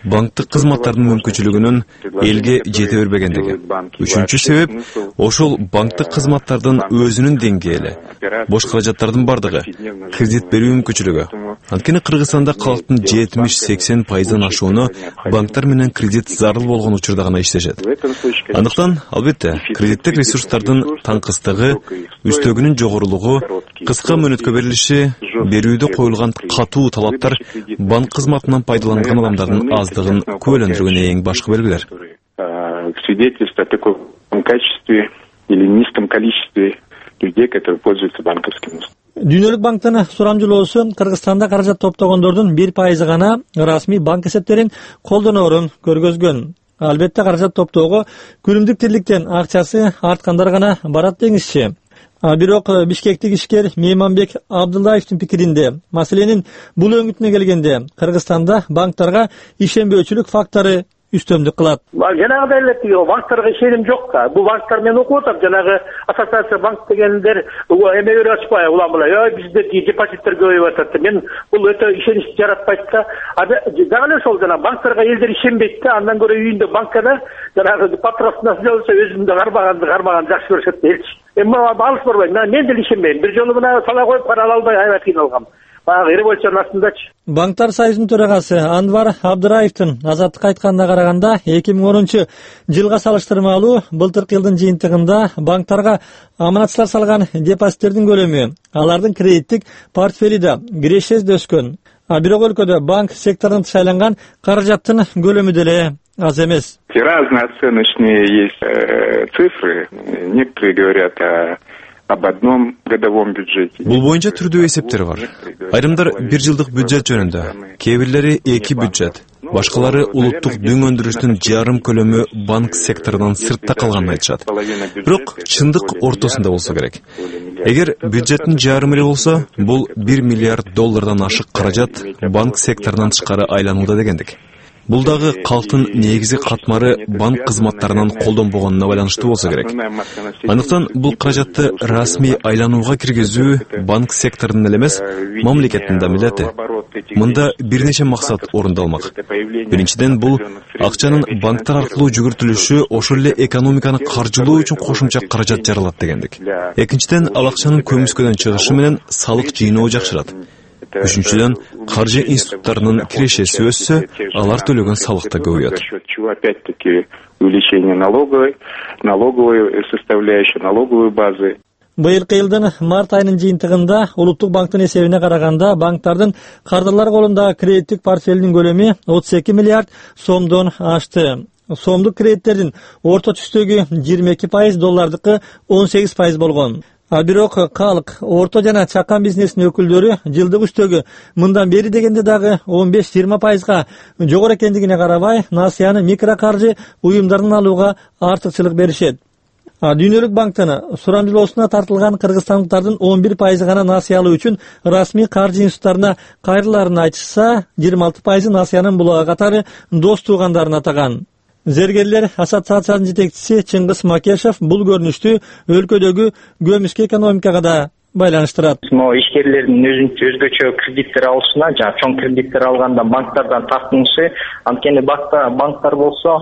банктык кызматтардын мүмкүнчүлүгүнүн элге жете бербегендиги. Үчүнчү себеп ошол банктык кызматтардын өзүнүн деңгээли, бош каражаттардын бардыгы, кредит берүү мүмкүнчүлүгү. Анткени Кыргызстанда калктын жетимиш сексен пайыздан ашууну банктар менен кредит зарыл болгон учурда гана иштешет. Андыктан, албетте, кредиттик ресурстардын таңкыстыгы, үстөгүнүн жогорулугу, кыска мөөнөткө берилиши, берүүдө коюлган катуу талаптар банк кызматынан пайдаланган адамдардын аздыгын күбөлөндүргөн эң башкы белгилер. Свидетельство о таком качестве или низком количестве людей, которые пользуются банковским услугами. Дүйнөлүк банктын сурамжылоосу Кыргызстанда каражат топтогондордун бир пайызы гана расмий банк эсептерин колдоноорун көргөзгөн. Албетте каражат топтоого күнүмдүк тирликтен акчасы арткандар гана барат деңизчи. Бирок Бишкектик ишкер Мейманбек Абдуллаевдин пикиринде, маселенин бул өңүтүнө келгенде, Кыргызстанда банктарга ишенбөөчүлүк фактору үстөмдүк кылат. Жанагыдай эле тиги банктарга ишеним жок да. Бул банктар мен окуп атам, жанагы ассоциация банк дегендер эме берип атышпай, улам була. Ой, бизде депозиттер көбөйүп атат. Мен бул өтө ишеничти жаратпайт да. Дагы эле ошол жана банктарга элдер ишенбейт да. Андан көрө үйүндө банкада жанагы патростун болсо өзүмдү кармаганды кармаган жакшы көрүшөт делчи. Эми алыс барбайм. Мен деле ишенбейм. Бир жолу мына сала коюп кара албай аябай кыйналгам. Баягы революциянын астындачы. Банктар союзунун төрагасы Анвар Абдыраевдин азаттыкка айтканына караганда, эки миң онунчу жылга салыштырмалуу былтыркы жылдын жыйынтыгында банктарга аманатчылар салган депозиттердин көлөмү, алардын кредиттик портфели да кирешесиз өскөн. А бирок өлкөдө банк секторунун тышайланган каражаттын көлөмү деле аз эмес. Разные оценочные есть э, цифры. Некоторые говорят о об одном годовом бюджете. Бул боюнча түрдүү эсептер бар. Айрымдар бир жылдык бюджет жөнүндө, кээ бирлери эки бюджет, башкалары улуттук дүң өндүрүштүн жарым көлөмү банк секторунан сыртта калганын айтышат. Бирок чындык ортосунда болсо керек. Эгер бюджеттин жарымы эле болсо, бул бир миллиард доллардан ашык каражат банк секторунан тышкары айланууда дегендик. Бул дагы калктын негизи катмары банк кызматтарынан колдонбогонуна байланыштуу болсо керек. Андыктан бул каражатты расмий айланууга киргизүү банк секторунун эле эмес, мамлекеттин да милдети. Мында бир нече максат орундалмак. Биринчиден, бул акчанын банктар аркылуу жүгүртүлүшү ошол эле экономиканы каржылоо үчүн кошумча каражат жаралат дегендик. Экинчиден, ал акчанын көмүскөдөн чыгышы менен салык жыйноо жакшырат. Үчүнчүдөн, каржы институттарынын кирешеси өссө, алар төлөгөн салык да көбөйөт. Опять-таки увеличение налоговой, налоговой составляющей, налоговой базы. Быйылкы жылдын март айынын жыйынтыгында Улуттук банктын эсебине караганда банктардын кардарлар колунда кредиттик портфелинин көлөмү отуз эки миллиард сомдон ашты. Сомдук кредиттердин орто түстөгү жыйырма эки пайыз, доллардыкы он сегиз пайыз болгон. А бирок калк, орто жана чакан бизнесинин өкүлдөрү жылдык үстөгү мындан бери дегенде дагы он беш жыйырма пайызга жогору экендигине карабай, насыяны микрокаржы уюмдарынан алууга артыкчылык беришет. А Дүйнөлүк банктын сурамжылоосуна тартылган кыргызстандыктардын он бир пайызы гана насыя алуу үчүн расмий каржы институттарына кайрыларын айтышса, жыйырма алты пайызы насыянын булагы катары дос туугандарын атаган. Зергерлер ассоциациянын жетекчиси Чыңгыз Макешев бул көрүнүштү өлкөдөгү көмүскө экономикага да байланыштырат. Но ишкерлердин өзгөчө кредиттер алышына, жана чоң кредиттер алганда банктардан тартынышы, анткени банктар болсо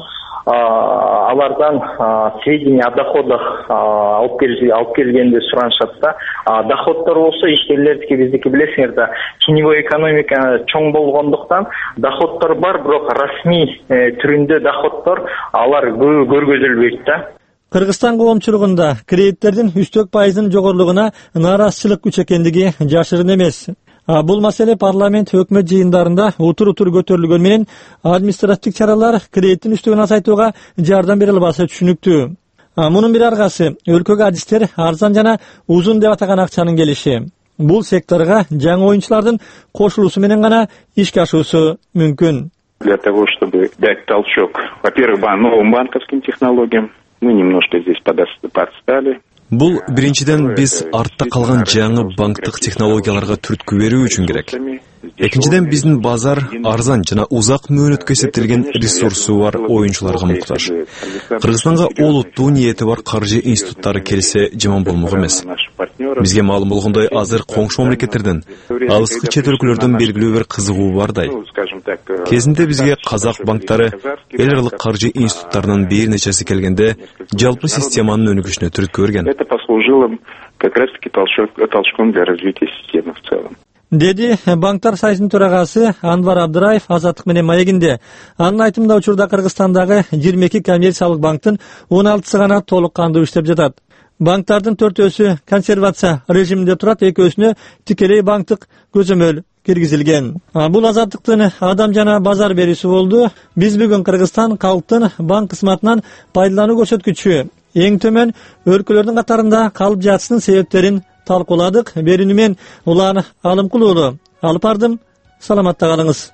алардан сведения о доходах алып келгенде суранышат да. Доходдор болсо ишкерлердики биздики билесиңер да, теневой экономика чоң болгондуктан доходдор бар, бирок расмий түрүндө доходдор алар көргөзүлбөйт да. Кыргызстан коомчулугунда кредиттердин үстөк пайызынын жогорулугуна нааразычылык күч экендиги жашырын эмес. Бул маселе парламент өкмөт жыйындарында утур-утур көтөрүлгөн менен административдик чаралар кредиттин үстөгүн азайтууга жардам бере албасы түшүнүктүү. Мунун бир аргасы өлкөгө адистер арзан жана узун деп атаган акчанын келиши. Бул секторго жаңы оюнчулардын кошулуусу менен гана ишке ашуусу мүмкүн. Для того, чтобы дать толчок, во-первых, новым банковским технологиям, мы немножко здесь подстали. Бул биринчиден биз артта калган жаңы банктык технологияларга түрткү берүү үчүн керек. Экинчиден биздин базар арзан жана узак мөөнөткө эсептелген ресурсу бар оюнчуларга муктаж. Кыргызстанга олуттуу ниети бар каржы институттары келсе жаман болмок эмес. партнеров. Бизге маалым болгондой, азыр коңшу мамлекеттерден, алыскы чет өлкөлөрдөн белгилүү бир кызыгуу бардай. Кезинде бизге казак банктары, эл аралык каржы институттарынын бир нечеси келгенде, жалпы системанын өнүгүшүнө түрткү берген. Это послужило как раз-таки толчком для развития системы в целом. Деди банктар союзунун төрагасы Анвар Абдыраев Азаттык менен маегинде. Анын айтымында учурда Кыргызстандагы жыйырма эки коммерциялык банктын он алтысы гана толук кандуу иштеп жатат. Банктардын төртөөсү консервация режиминде турат, экөөсүнө тикелей банктык көзөмөл киргизилген. Бул азаттыктын адам жана базар берүүсү болду. Биз бүгүн Кыргызстан калктын банк кызматынан пайдалануу көрсөткүчү эң төмөн өлкөлөрдүн катарында калып жатышынын себептерин талкууладык. Берүүнү мен Улан Алымкулуу алып бардым. Саламатта калыңыз.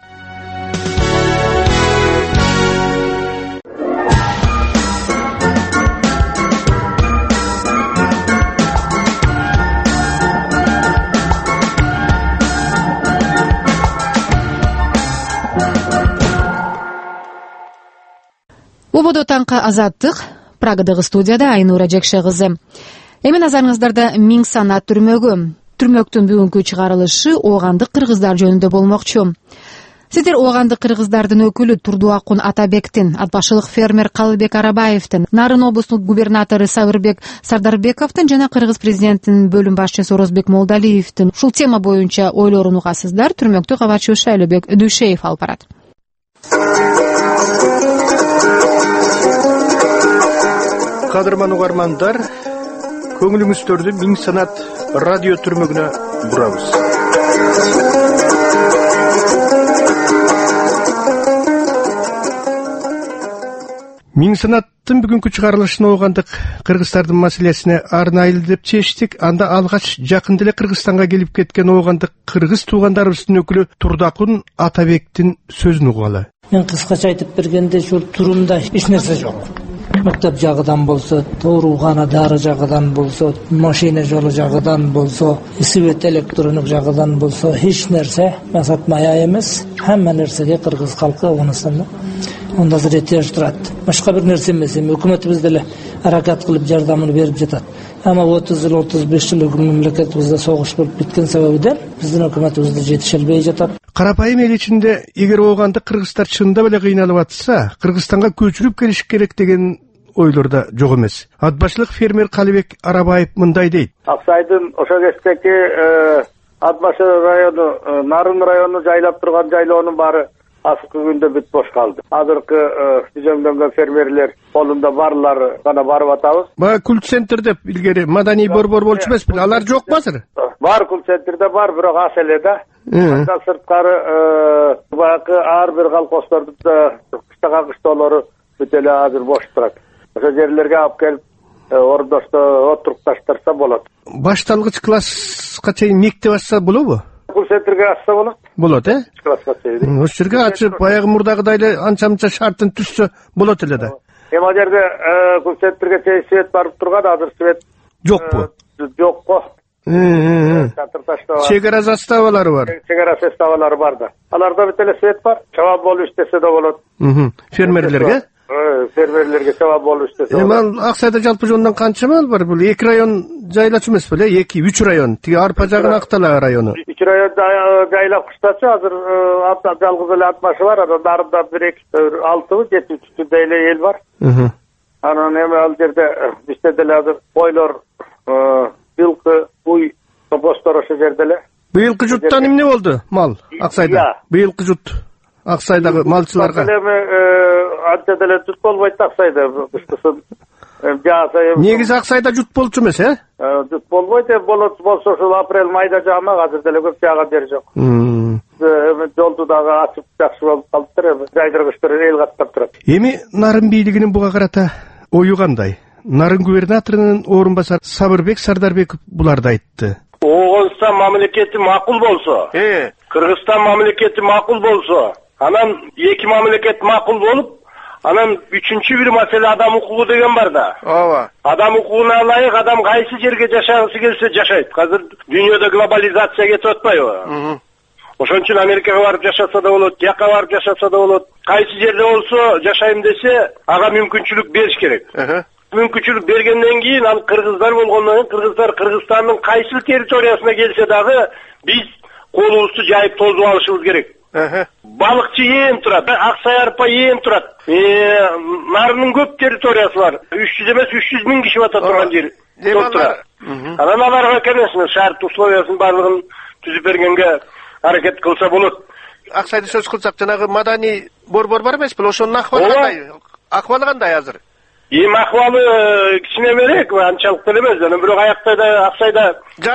Убодо таңкы азаттык, Прагадагы студияда Айнура Жекше кызы. Эми назарыңыздарда миң санат түрмөгү. Түрмөктүн бүгүнкү чыгарылышы оогандык кыргыздар жөнүндө болмокчу. Сиздер оогандык кыргыздардын өкүлү Турдуакун Атабектин, ат башылык фермер Калыбек Арабаевдин, Нарын облустук губернатору Сабырбек Сардарбековдун жана кыргыз президентинин бөлүм башчысы Орозбек Молдалиевдин ушул тема боюнча ойлорун угасыздар. Түрмөктү кабарчы Шайлыбек Дүйшеев алып барат. Кадырман угармандар, көңүлүңүздөрдү миң санат радио түрмөгүнө бурабыз. Миң санаттын бүгүнкү чыгарылышын оогандык кыргыздардын маселесине арнайы деп чечтик. Анда алгач жакын деле Кыргызстанга келип кеткен оогандык кыргыз туугандарыбыздын өкүлү Турдакун Атабектин сөзүн угалы. Мен кыскача айтып бергенде ушул турумда эч нерсе жок. Мектеп жагыдан болсо, оорукана дары жагыдан болсо, машина жолу жагыдан болсо, свет электрондук жагыдан болсо, эч нерсе масатмая эмес. Хамма нерсеге кыргыз калкы Афганистанда онда зретеж турат. Башка бир нерсе эмес. Өкмөтүбүз деле аракат кылып жардамын берип жатат. Ама отуз жыл, отуз беш жыл мамлекетибизде согуш болуп биткен себебинен биздин өкмөтүбүз жетише албай жатат. Карапайым эл ичинде эгер оогандык кыргыздар чынында эле кыйналып атса, Кыргызстанга көчүрүп келиш керек деген ойлорда жок эмес. Ат башылык фермер Калыбек Арабаев мындай дейт. Аксайдын ошо кездеги ат башы району, Нарын району жайлап турган жайлоонун баары азыркы күндө бүт бош калды. Азыркы жүзөңдөнгөн фермерлер колунда барлары гана барып атабыз. Баа культ центр деп илгери маданий борбор болчу эмес беле? Алар жокпу азыр? Бар, культ центрде бар, бирок аз эле да. Андан сырткары баягы ар бир колхоздордун кыштаган кыштоолору бүт эле азыр бош турат. Ошо жерлерге алып келип ордошто отуруп таштырса болот. Башталгыч класска чейин мектеп ачса болобу? Кул центрге ачса болот. Болот, э? Класска чейин. Ошол жерге ачып, баягы мурдагыдай эле анча-мынча шартын түзсө болот эле да. Эми ал жерде кул центрге чейин свет барып турган, азыр свет жокпу? Жокпу. Чегара заставалары бар. Чегара заставалары бар да. Аларда бүт эле свет бар. Чабап болуп иштесе да болот. Фермерлерге? Фермерлерге чабап болуп иштесе. Эми ал Аксайда жалпы жонунан канча мал бар? Бул эки район жайлачу эмес беле? эки, үч район. Тиги Арпа жагын Актала району. үч район жайлап кыштачы, азыр жалгыз эле атмашы бар. Андан бир эки алтыбы, жети үчтү эле эл бар. Анан эми ал жерде бизде деле азыр койлор, жылкы, уй, компостор ошо жерде эле. Быйылкы жуттан эмне болду мал Аксайда? Быйылкы жут Аксайдагы малчыларга. Анча деле жут болбойт Аксайда. Негизи Аксайда жут болчу эмес, э? Жут болбойт, болот болсо ушул апрель майда жаамак, азыр деле көп жааган жери жок. Эми жолду дагы ачып жакшы болуп калыптыр, эми жайдыргычтар эл каттап турат. Эми Нарын бийлигинин буга карата ою кандай? Нарын губернаторунун орун басары Сабырбек Сардарбеков буларды айтты. Оғызстан мамлекети макул болсо, Кыргызстан мамлекети макул болсо, анан эки мамлекет макул болуп, анан үчүнчү бир маселе адам укугу деген бар да. Ооба. Адам укугуна ылайык адам кайсы жерге жашагысы келсе жашайт. Азыр дүйнөдө глобализация кетип атпайбы? Ошон үчүн Америкага барып жашаса да болот, жака барып жашаса да болот. Кайсы жерде болсо жашайм десе, ага мүмкүнчүлүк бериш керек. мүмкүнчүлүк бергенден кийин ал кыргыздар болгондон кийин кыргыздар Кыргызстандын кайсыл территориясына келсе дагы биз колубузду жайып тозуп алышыбыз керек. Балыкчы ээн турат, ак сай арпа ээн турат. Нарынын көп территориясы бар. үч жүз эмес үч жүз миң киши бата турган жер. Анан аларга келесиң, шарт условиясын барлыгын түзүп бергенге аракет кылса болот. Аксайды сөз кылсак, жанагы маданий борбор бар эмеспи? Ошонун акыбалы кандай? Акыбалы кандай азыр? Эми акыбалы кичине берек, анчалык деле эмес. Анан бирок аякта да Аксайда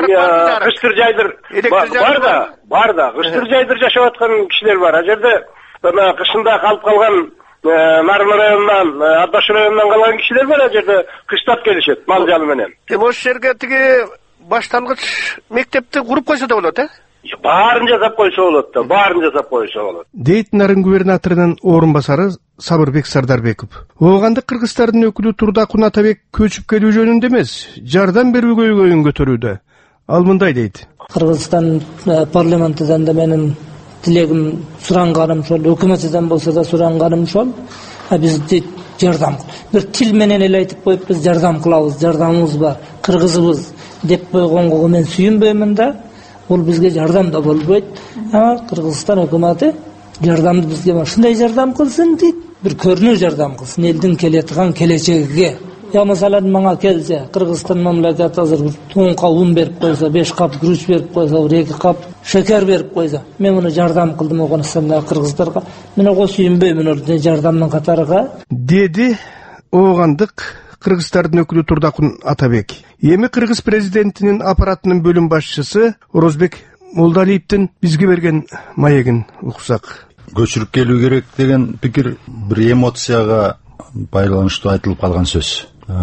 кыштыр жайдыр бар да, бар да. Кыштыр жайдыр жашап аткан кишилер бар. А жерде мына кышында калып калган Нарын районунан, Атбаш районунан калган кишилер бар, а жерде кыштап келишет мал жалы менен. Эми ошол жерге тиги башталгыч мектепти куруп койсо да болот, э? Баарын жасап койсо болот да, баарын жасап койсо болот. Дейт Нарын губернаторунун орун басары Сабырбек Сардарбеков. Оогандык кыргыздардын өкүлү Турдакун Атабек көчүп келүү жөнүндө эмес, жардам берүүгө көйгөйүн көтөрүүдө. Ал мындай дейт. Кыргызстан парламентинен да менин тилегим, суранганым ошол, өкмөттөн болсо да суранганым ошол. Биз жардам, бир тил менен эле айтып коюп биз жардам кылабыз, жардамыбыз бар, кыргызыбыз деп койгонго мен сүйүнбөймүн да. Ол бизге жардам да болбойт. Ама Кыргызстан өкмөтү жардамды бизге ушундай жардам кылсын дейт, бир көрүнүү жардам кылсын элдин келетиган келечегиге. Я маселен мага келсе, Кыргызстан мамлекети азыр туунка ун берип койсо, беш кап күрүч берип койсо, эки кап шекер берип койсо, мен муну жардам кылдым Оганстандагы кыргыздарга. Мен ого сүйүнбөймүн ол жардамдын катарыга. Деди оогандык Кыргыздардын өкүлү Турдакун Атабек. Эми Кыргыз президентинин аппаратынын бөлүм башчысы Орозбек Молдалиевдин бизге берген маегин уксак. Көчүрүп келүү керек деген пикир бир эмоцияга байланыштуу айтылып калган сөз.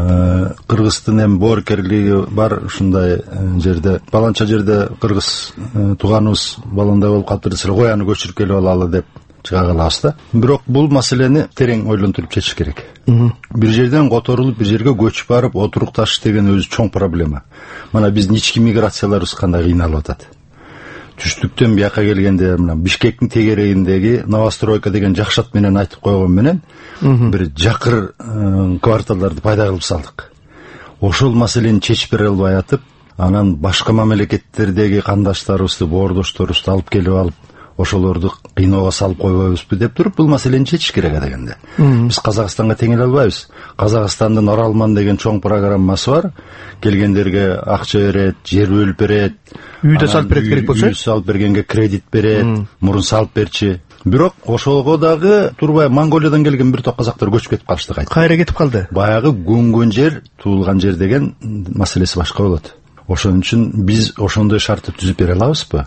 Кыргыздын эми боорукерлиги бар ушундай жерде, баланча жерде кыргыз тууганыбыз баландай болуп калыптыр десе, кой аны көчүрүп келип алалы деп чыга калабыз да. Бирок бул маселени терең ойлонтуруп чечиш керек. Бир жерден которулуп бир жерге көчүп барып отурукташыш деген өзү чоң проблема. Мына биздин ички миграцияларыбыз кандай кыйналып атат. Түштүктөн бияка келгенде мына Бишкектин тегерегиндеги новостройка деген жакшат менен айтып койгон менен бир жакыр кварталдарды пайда кылып салдык. Ошол маселени чечип бере албай атып, анан башка мамлекеттердеги кандаштарыбызды, боордошторубузду алып келип алып, ошолорду кыйноого салып койбойбузбу деп туруп, бул маселени чечиш керек дегенде. Биз Казакстанга теңеле албайбыз. Казакстандын Оралман деген чоң программасы бар. Келгендерге акча берет, жер бөлүп берет. Үйдө салып берет керек болсо. Үй салып бергенге кредит берет, мурун салып берчи. Бирок ошого дагы турбай Монголиядан келген бир топ казактар көчүп кетип калышты кайта. Кайра кетип калды. Баягы көнгөн жер, туулган жер деген маселеси башка болот. Ошон үчүн биз ошондой шартты түзүп бере алабызбы?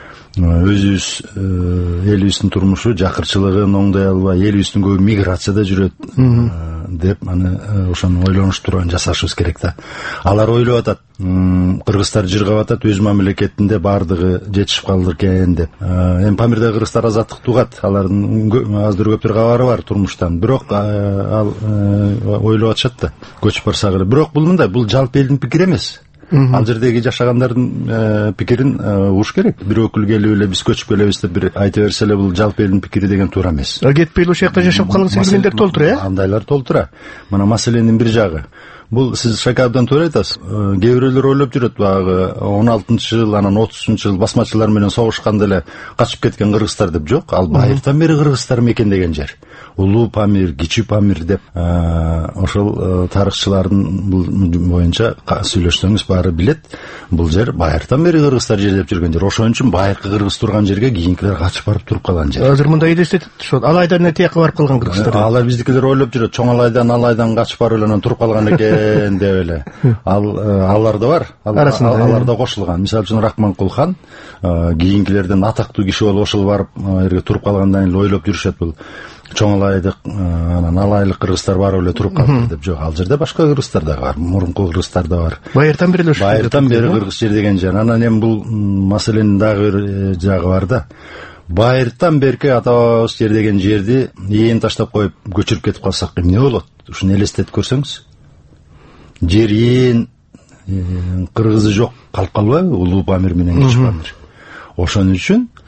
Өзүбүз элибиздин турмушу жакырчылыгын оңдой албай, элибиздин көбү миграцияда жүрөт деп аны ошону ойлонуш турган жасашыбыз керек да. Алар ойлоп атат, кыргыздар жыргап атат, өз мамлекетинде бардыгы жетишип калды экен деп. Эми Памирде кыргыздар азаттык тугат, алардын аздыр көптүр кабары бар турмуштан. Бирок ал ойлоп атышат да, көчүп барсак эле. Бирок бул мындай, бул жалпы элдин пикири эмес. Ал жердеги жашагандардын пикирин угуш керек. Бир өкүл келип эле биз көчүп келебиз деп бир айта берсе эле бул жалпы элдин пикири деген туура эмес. Кетпей ошол жакта жашап калгысы келгендер толтура, э? Андайлар толтура. Мына маселенин бир жагы. Бул сиз Шака абдан туура айтасыз. Кээ бирөөлөр ойлоп жүрөт, баягы он алтынчы жыл, анан отузунчу жыл басмачылар менен согушканда эле качып кеткен кыргыздар деп. Жок, ал байыртан бери кыргыздар мекендеген жер. Улуу Памир, Кичи Памир деп ошол тарыхчылардын бул боюнча сүйлөшсөңүз баары билет. Бул жер байыртан бери кыргыздар жер деп жүргөн жер. Ошон үчүн байыркы кыргыз турган жерге кийинкилер качып барып туруп калган жер. Азыр мындай элестетет, ошол Алайдан тияка барып калган кыргыздар. Алар биздикилер ойлоп жүрөт, чоң Алайдан Алайдан качып барып эле туруп калган экен деп эле. Ал алар да бар. Алар да кошулган. Мисалы үчүн Рахманкул хан кийинкилерден атактуу киши болуп ошол барып жерге туруп калгандан кийин ойлоп жүрүшөт, бул чоң Алайдык, анан Алайлык кыргыздар барып эле туруп калды деп. Жок, ал жерде башка кыргыздар да бар, мурунку кыргыздар да бар. Байыртан бери эле ошол. Байыртан бери кыргыз жер деген жер. Анан эми бул маселенин дагы бир жагы бар да. Байыртан берки ата-бабабыз жер деген жерди ээн таштап коюп көчүрүп кетип калсак эмне болот? Ушуну элестетип көрсөңүз. Жер ээн кыргызы жок калып калбайбы? Улуу Памир менен Кичи Памир. Ошон үчүн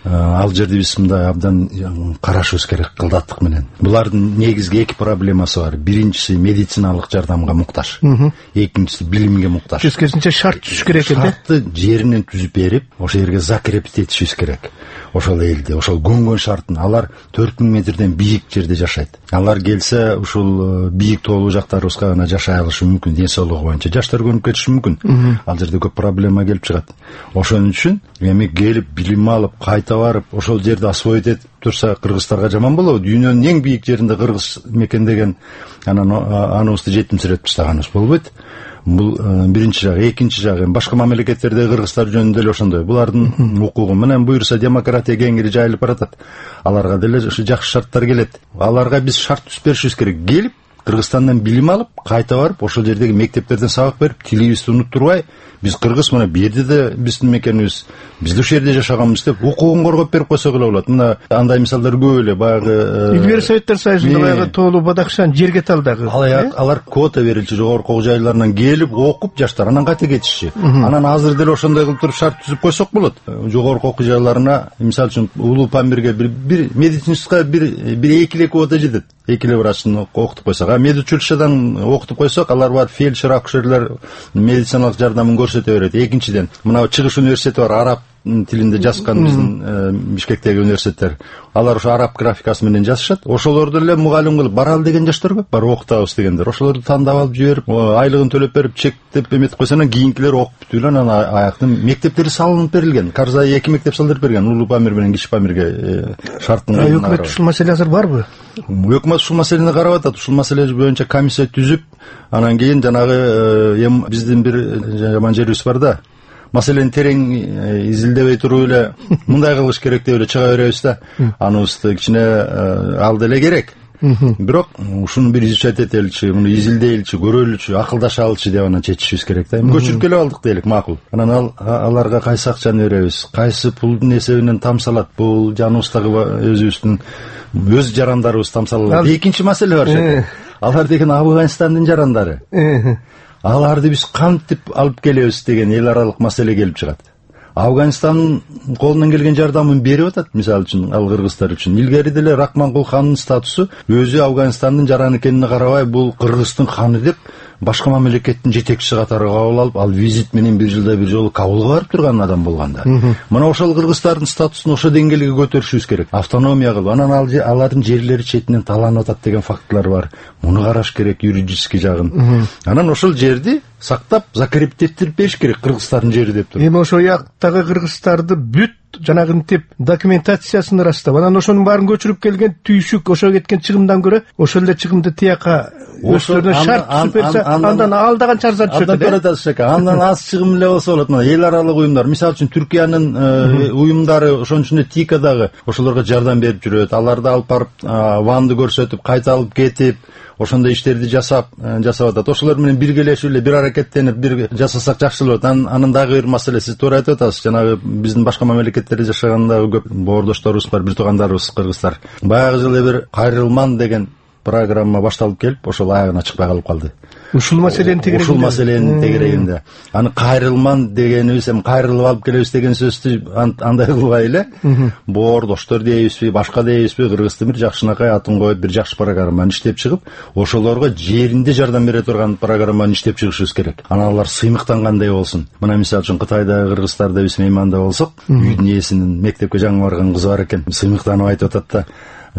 ал жерде биз мындай абдан карашыбыз керек кылдаттык менен. Булардын негизги эки проблемасы бар. Биринчиси медициналык жардамга муктаж, экинчиси билимге муктаж. Тескерисинче шарт түзүш керек экен. Шартты жеринен түзүп берип, ошол жерге закрепить этишибиз керек. Ошол элди, ошол көнгөн шартын. Алар төрт миң метрден бийик жерде жашайт. Алар келсе ушул бийик тоолуу жактарыбызга гана жашай алышы мүмкүн, ден соолугу боюнча. Жаштар көнүп кетиши мүмкүн. Ал жерде көп проблема келип чыгат. Ошон үчүн эми келип билим алып, кайта барып, ошол жерди освоить этип турса кыргыздарга жаман болобу? Дүйнөнүн эң бийик жеринде кыргыз мекендеген, анан аныбызды жетимсиретип таштаганыбыз болбойт. Бул биринчи жагы, экинчи жагы башка мамлекеттерде кыргыздар жөнүндө эле ошондой. Булардын укугу менен буюрса демократия кеңири жайылып баратат. Аларга деле ушу жакшы шарттар келет. Аларга биз шарт түзүп беришибиз керек. Келип Кыргызстандан билим алып, кайта барып, ошол жердеги мектептерден сабак берип, тилибизди унуттурбай, биз кыргыз мына берди да биздин мекенибиз, биз ушул жерде жашаганбыз деп укугун коргоп берип койсок эле болот. Мына андай мисалдар көп эле. Баягы Илгери Советтер Союзунда баягы тоолуу Бадакшан жерге талдагы. Алар квота берилчү жогорку окуу жайларынан келип окуп жаштар анан кайта кетишчи. Анан азыр деле ошондой кылып туруп шарт түзүп койсок болот. Жогорку окуу жайларына, мисалы үчүн Улуу Памирге бир бир медицинская бир бир эки эле квота жетет. Эки эле врачтын окутуп койсок, а медучилищедан окутуп койсок, алар бар фельдшер, акушерлер медициналык жардамын көрсөтө берет. Экинчиден, мына Чыгыш университети бар, араб тилинде жазган биздин Бишкектеги университеттер. Алар ошо араб графикасы менен жазышат. Ошолорду эле мугалим кылып баралы деген жаштар көп. Бар окутабыз дегендер. Ошолорду тандап алып жиберип, айлыгын төлөп берип, чектеп эметип койсоң, кийинкилер окуп бүтүп анан аяктын мектептери салынып берилген. Карзай эки мектеп салдырып берген, Улуу Памир менен Кичи Памирге шарттын. Өкмөт ушул маселе азыр барбы? Өкмөт ушул маселени карап атат. Ушул маселе боюнча комиссия түзүп, анан кийин жанагы биздин бир жаман жерибиз бар да. Маселени терең изилдебей туруп эле мындай кылыш керек деп эле чыга беребиз да. Аныбызды кичине ал деле керек. Бирок ушуну бир изучать этеличи, муну изилдейличи, көрөлүчү, акылдашалычы деп анан чечишибиз керек да. Эми көчүрүп келип алдык дейлик, макул. Анан ал аларга кайсы акчаны беребиз, кайсы пулдун эсебинен тамсалат, бул жаныбыздагы өзүбүздүн өз жарандарыбыз тамсалат. Экинчи маселе бар. Алар деген Афганистандын жарандары. Аларды биз кантип алып келебиз деген эл аралык маселе келип чыгат. Афганистандын колунан келген жардамын берип атат, мисалы үчүн, ал кыргыздар үчүн. Илгери деле Рахманкул хандын статусу өзү Афганистандын жараны экенине карабай, бул кыргыздын ханы деп башка мамлекеттин жетекчиси катары кабыл алып, ал визит менен бир жылда бир жолу Кабулга барып турган адам болганда. Мына ошол кыргыздардын статусун ошо деңгээлге көтөрүшүбүз керек. Автономия кылып, анан алардын жерлери четинен таланып атат деген фактылар бар. Муну караш керек, юридический жагын. Анан ошол жерди сактап, закрептеттирип бериш керек, кыргыздардын жери деп туруп. Эми ошо жактагы кыргыздарды бүт жанагынтип документациясын ырастап, анан ошонун баарын көчүрүп келген түйшүк, ошо кеткен чыгымдан көрө, ошол эле чыгымды тияка өздөрүнө шарт түзүп берсе, андан алдаган чарза түшөт эле. Андан аз чыгым эле болсо болот. Мына эл аралык уюмдар, мисалы үчүн Түркиянын уюмдары, ошон үчүн Тика дагы ошолорго жардам берип жүрөт. Аларды алып барып, ванды көрсөтүп, кайта алып кетип, ошондой иштерди жасап, жасап атат. Ошолор менен биргелешип эле бир аракеттенип, бир жасасак жакшы болот. Анын дагы бир маселеси, сиз туура айтып атасыз. Жанагы биздин башка мамлекеттерде жашаганда көп боордошторубуз бар, бир туугандарыбыз кыргыздар. Баягы жылы бир Кайрылман деген программа башталып келип, ошол аягына чыкпай калып калды. Ушул маселенин тегерегинде. Ушул маселенин тегерегинде. Аны кайрылман дегенибиз, эми кайрылып алып келебиз деген сөздү андай кылбай эле, боордоштор дейбизби, башка дейбизби, Кыргыздын бир жакшынакай атын коюп, бир жакшы программаны иштеп чыгып, ошолорго жеринде жардам бере турган программаны иштеп чыгышыбыз керек. Анан алар сыймыктангандай болсун. Мына мисалы үчүн Кытайдагы кыргыздарда биз мейманда болсок, үйдүн ээсинин мектепке жаңы барган кызы бар экен. Сыймыктанып айтып атат да,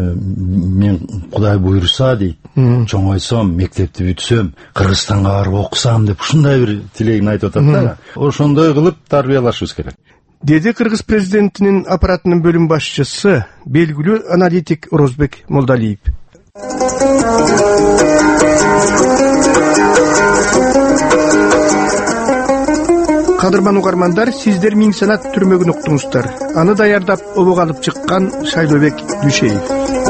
мен Кудай буйруса дейт, чоңойсом, мектепти бүтсөм, Кыргызстанга барып окусам деп ушундай бир тилегин айтып атат да. Ошондой кылып тарбиялашыбыз керек. Деди Кыргыз президентинин аппаратынын бөлүм башчысы, белгилүү аналитик Орозбек Молдалиев. Кадырман угармандар, сиздер Миң Санат түрмөгүн уктуңуздар. Аны даярдап, обого алып чыккан Шайлообек Дүйшеев.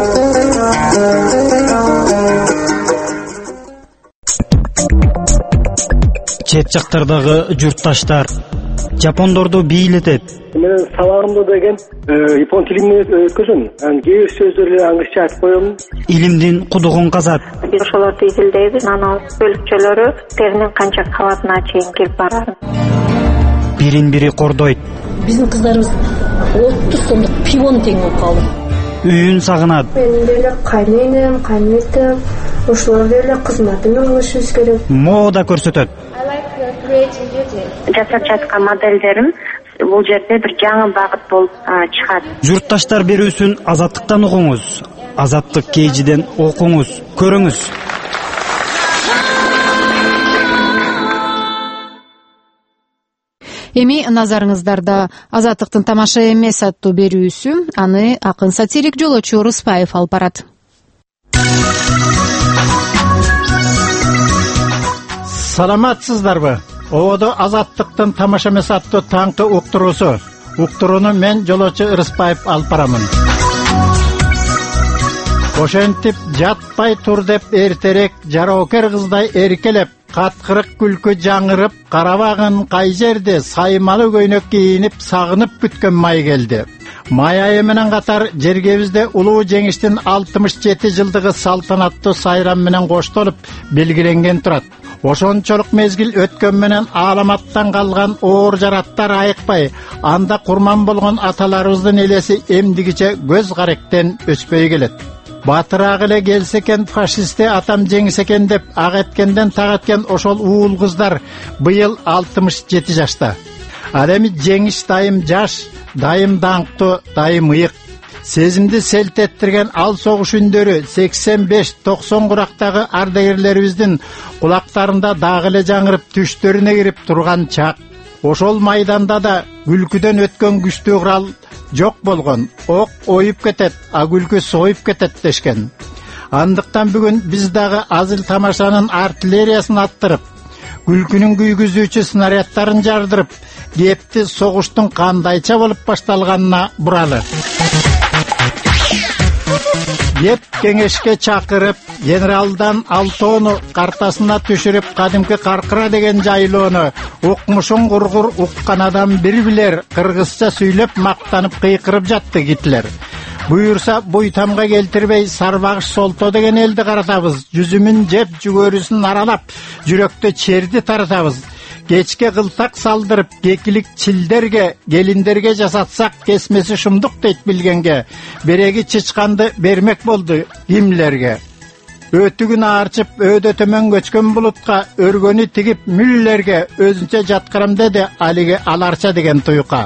Чет жактардагы журтташтар жапондорду бийлетет. Мен сабагымда деген япон тилинде өткөзөм. Анан кээ бир сөздөрдү англисче айтып коем. Илимдин кудугун казат. Ошолорду изилдейбиз, анан бөлүкчөлөрү теринин канча кабатына чейин келип барат. Бирин бири кордойт. Биздин кыздарыбыз отуз сомдук пивон тең болуп калды. Үйүн сагынат. Менин деле кайненем, кайнетем, ошолор деле кызматын кылышыбыз керек. Мода көрсөтөт. Жасап жаткан моделдерим бул жерде бир жаңы багыт болуп чыгат. Журтташтар берүүсүн Азаттыктан угуңуз. Азаттык кейжиден окуңуз, көрүңүз. Эми назарыңыздарда Азаттыктын тамаша эмес аттуу берүүсү, аны акын сатирик Жолочу Рыспаев алып барат. Саламатсыздарбы? Ободо Азаттыктын тамаша эмес аттуу таңкы уктуруусу. Уктурууну мен Жолочу Рыспаев алып барамын. Ошентип жатпай тур деп эртерек жароокер кыздай эркелеп, каткырык күлкү жаңырып, карабагын кай жерде саймалы көйнөк кийинип, сагынып күткөн май келди. Май айы менен катар жергебизде улуу жеңиштин алтымыш жети жылдыгы салтанаттуу сайрам менен коштолуп белгиленген турат. Ошончолук мезгил өткөн менен ааламаттан калган оор жараттар айыкпай, анда курман болгон аталарыбыздын элеси эмдигиче көз каректен өспөй келет. Батыраак эле келсе экен фашистте атам жеңисе экен деп ак эткенден так эткен ошол уул кыздар быйыл алтымыш жети жашта. Ал эми жеңиш дайым жаш, дайым даңктуу, дайым ыйык. Сезимди селт ettирген ал согуш үндөрү сексен беш токсон курактагы ардагерлерибиздин кулактарында дагы эле жаңырып түштөрүнө кирип турган чак. Ошол майданда да күлкүдөн өткөн күчтүү курал жок болгон. Ок оюп кетет, а күлкү союп кетет дешкен. Андыктан бүгүн биз дагы азыл тамашанын артиллериясын аттырып, күлкүнүн күйгүзүүчү снаряддарын жардырып, кепти согуштун кандайча болуп башталганына буралы. Кеп кеңешке чакырып, генералдан Алтоону картасына түшүрүп, кадимки Каркыра деген жайлоону укмушун кургур уккан адам бир билер, кыргызча сүйлөп мактанып кыйкырып жатты Гитлер. Буюрса буйтамга келтирбей Сарбагыш Солто деген элди каратабыз, жүзүмүн жеп жүгөрүсүн аралап, жүрөктө черди таратабыз. Кечке кылтак салдырып, кекилик чилдерге, келиндерге жасатсак кесмеси шумдук дейт билгенге, береги чычканды бермек болду Гиммлерге. Өтүгүн аарчып, өйдө төмөн көчкөн булутка, өргөнү тигип мүллерге, өзүнчө жаткырам деди алиге аларча деген туйка.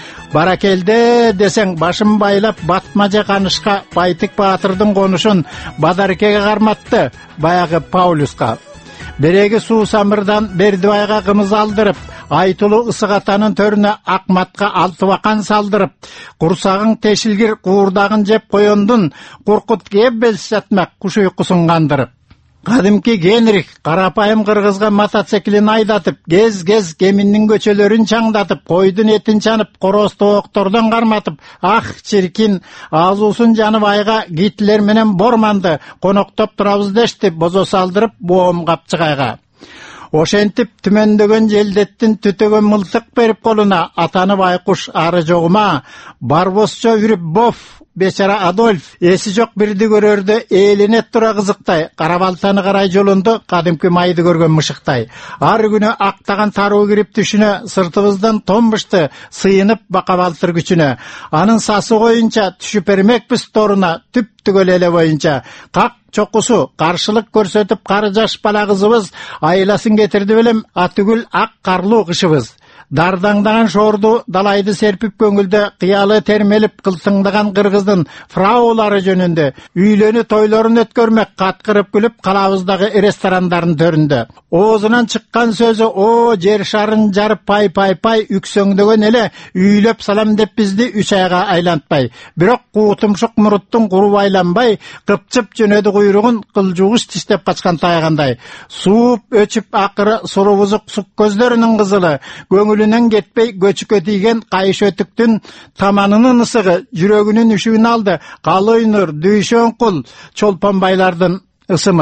Баракелде десең башын байлап, батма же канышка, Байтик Баатырдын конушун Бадаркеге карматты, баягы Паулюска. Береги суу самырдан Бердибайга кымыз алдырып, Айтулу Ысыгатанын төрүнө Акматка алтыбакан салдырып, курсагың тешилгир куурдагын жеп коёндун, куркут кеп белсатмак куш уйкусун кандырып. Кадимки Генрих карапайым кыргызга мотоциклин айдатып, гез-гез кеминин көчөлөрүн чаңдатып, койдун этин чанып, короз тооктордон карматып, ах чиркин, азуусун жанып айга Гитлер менен Борманды коноктоп турабыз дешти, бозо салдырып боом капчыгайга. Ошентип түмөндөгөн желдеттин түтөгөн мылтык берип колуна, атаны байкуш ары жогума, барбосчо үрүп боф, бечара Адольф эси жок бирди көрөрдө элине тура кызыктай, карабалтаны карай жолунду кадимки майды көргөн мышыктай. Ар күнү актаган таруу кирип түшүнө, сыртыбыздан томбушты сыйынып бакабалтыр күчүнө. Анын сасы коюнча түшүп бермекпиз торуна, түп түгөл эле боюнча. Как чокусу каршылык көрсөтүп кары жаш бала кызыбыз айласын кетирди белем, атүгүл ак карлуу кышыбыз. Дардаңдаган шорду далайды серпип көңүлдө кыялы термелип кылтыңдаган кыргыздын фраулары жөнүндө үйлөнү тойлорун өткөрмөк каткырып күлүп калабыздагы ресторандардын төрүндө. Оозунан чыккан сөзү о жер шарын жарып пай пай пай үксөңдөгөн эле үйлөп салам деп бизди үч айга айлантпай. Бирок куутумшук муруттун куруп айланбай, кыпчып жөнөдү куйругун кылжугуш тиштеп качкан тайгандай. Сууп өчүп акыры суру бузук сук көздөрүнүн кызылы, көңүлүнөн кетпей көчүккө тийген кайыш өтүктүн таманынын ысыгы, жүрөгүнүн үшүгүн алды. Калый нур, дүйшөн кул, чолпон байлардын ысымы.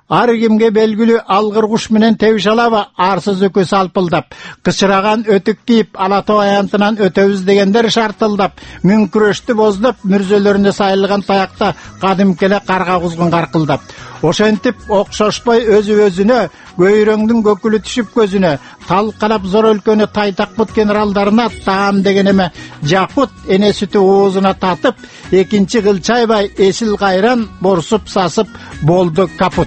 ар кимге белгилүү алгыр куш менен тебиш алабы? Арсыз өкө салпылдап, кычыраган өтүк кийип, ала тоо аянтынан өтөбүз дегендер шартылдап, мүн күрөштү боздоп, мүрзөлөрүнө сайылган таякта кадимкеле карга кузгун каркылдап. Ошентип окшошпой өзү-өзүнө, көйрөңдүн көкүлү түшүп көзүнө, талкалап зор өлкөнү тайтакпут генералдарына таам деген эме жакут эне сүтү оозуна татып, экинчи кылчайбай эсил кайран борсуп сасып болду капут.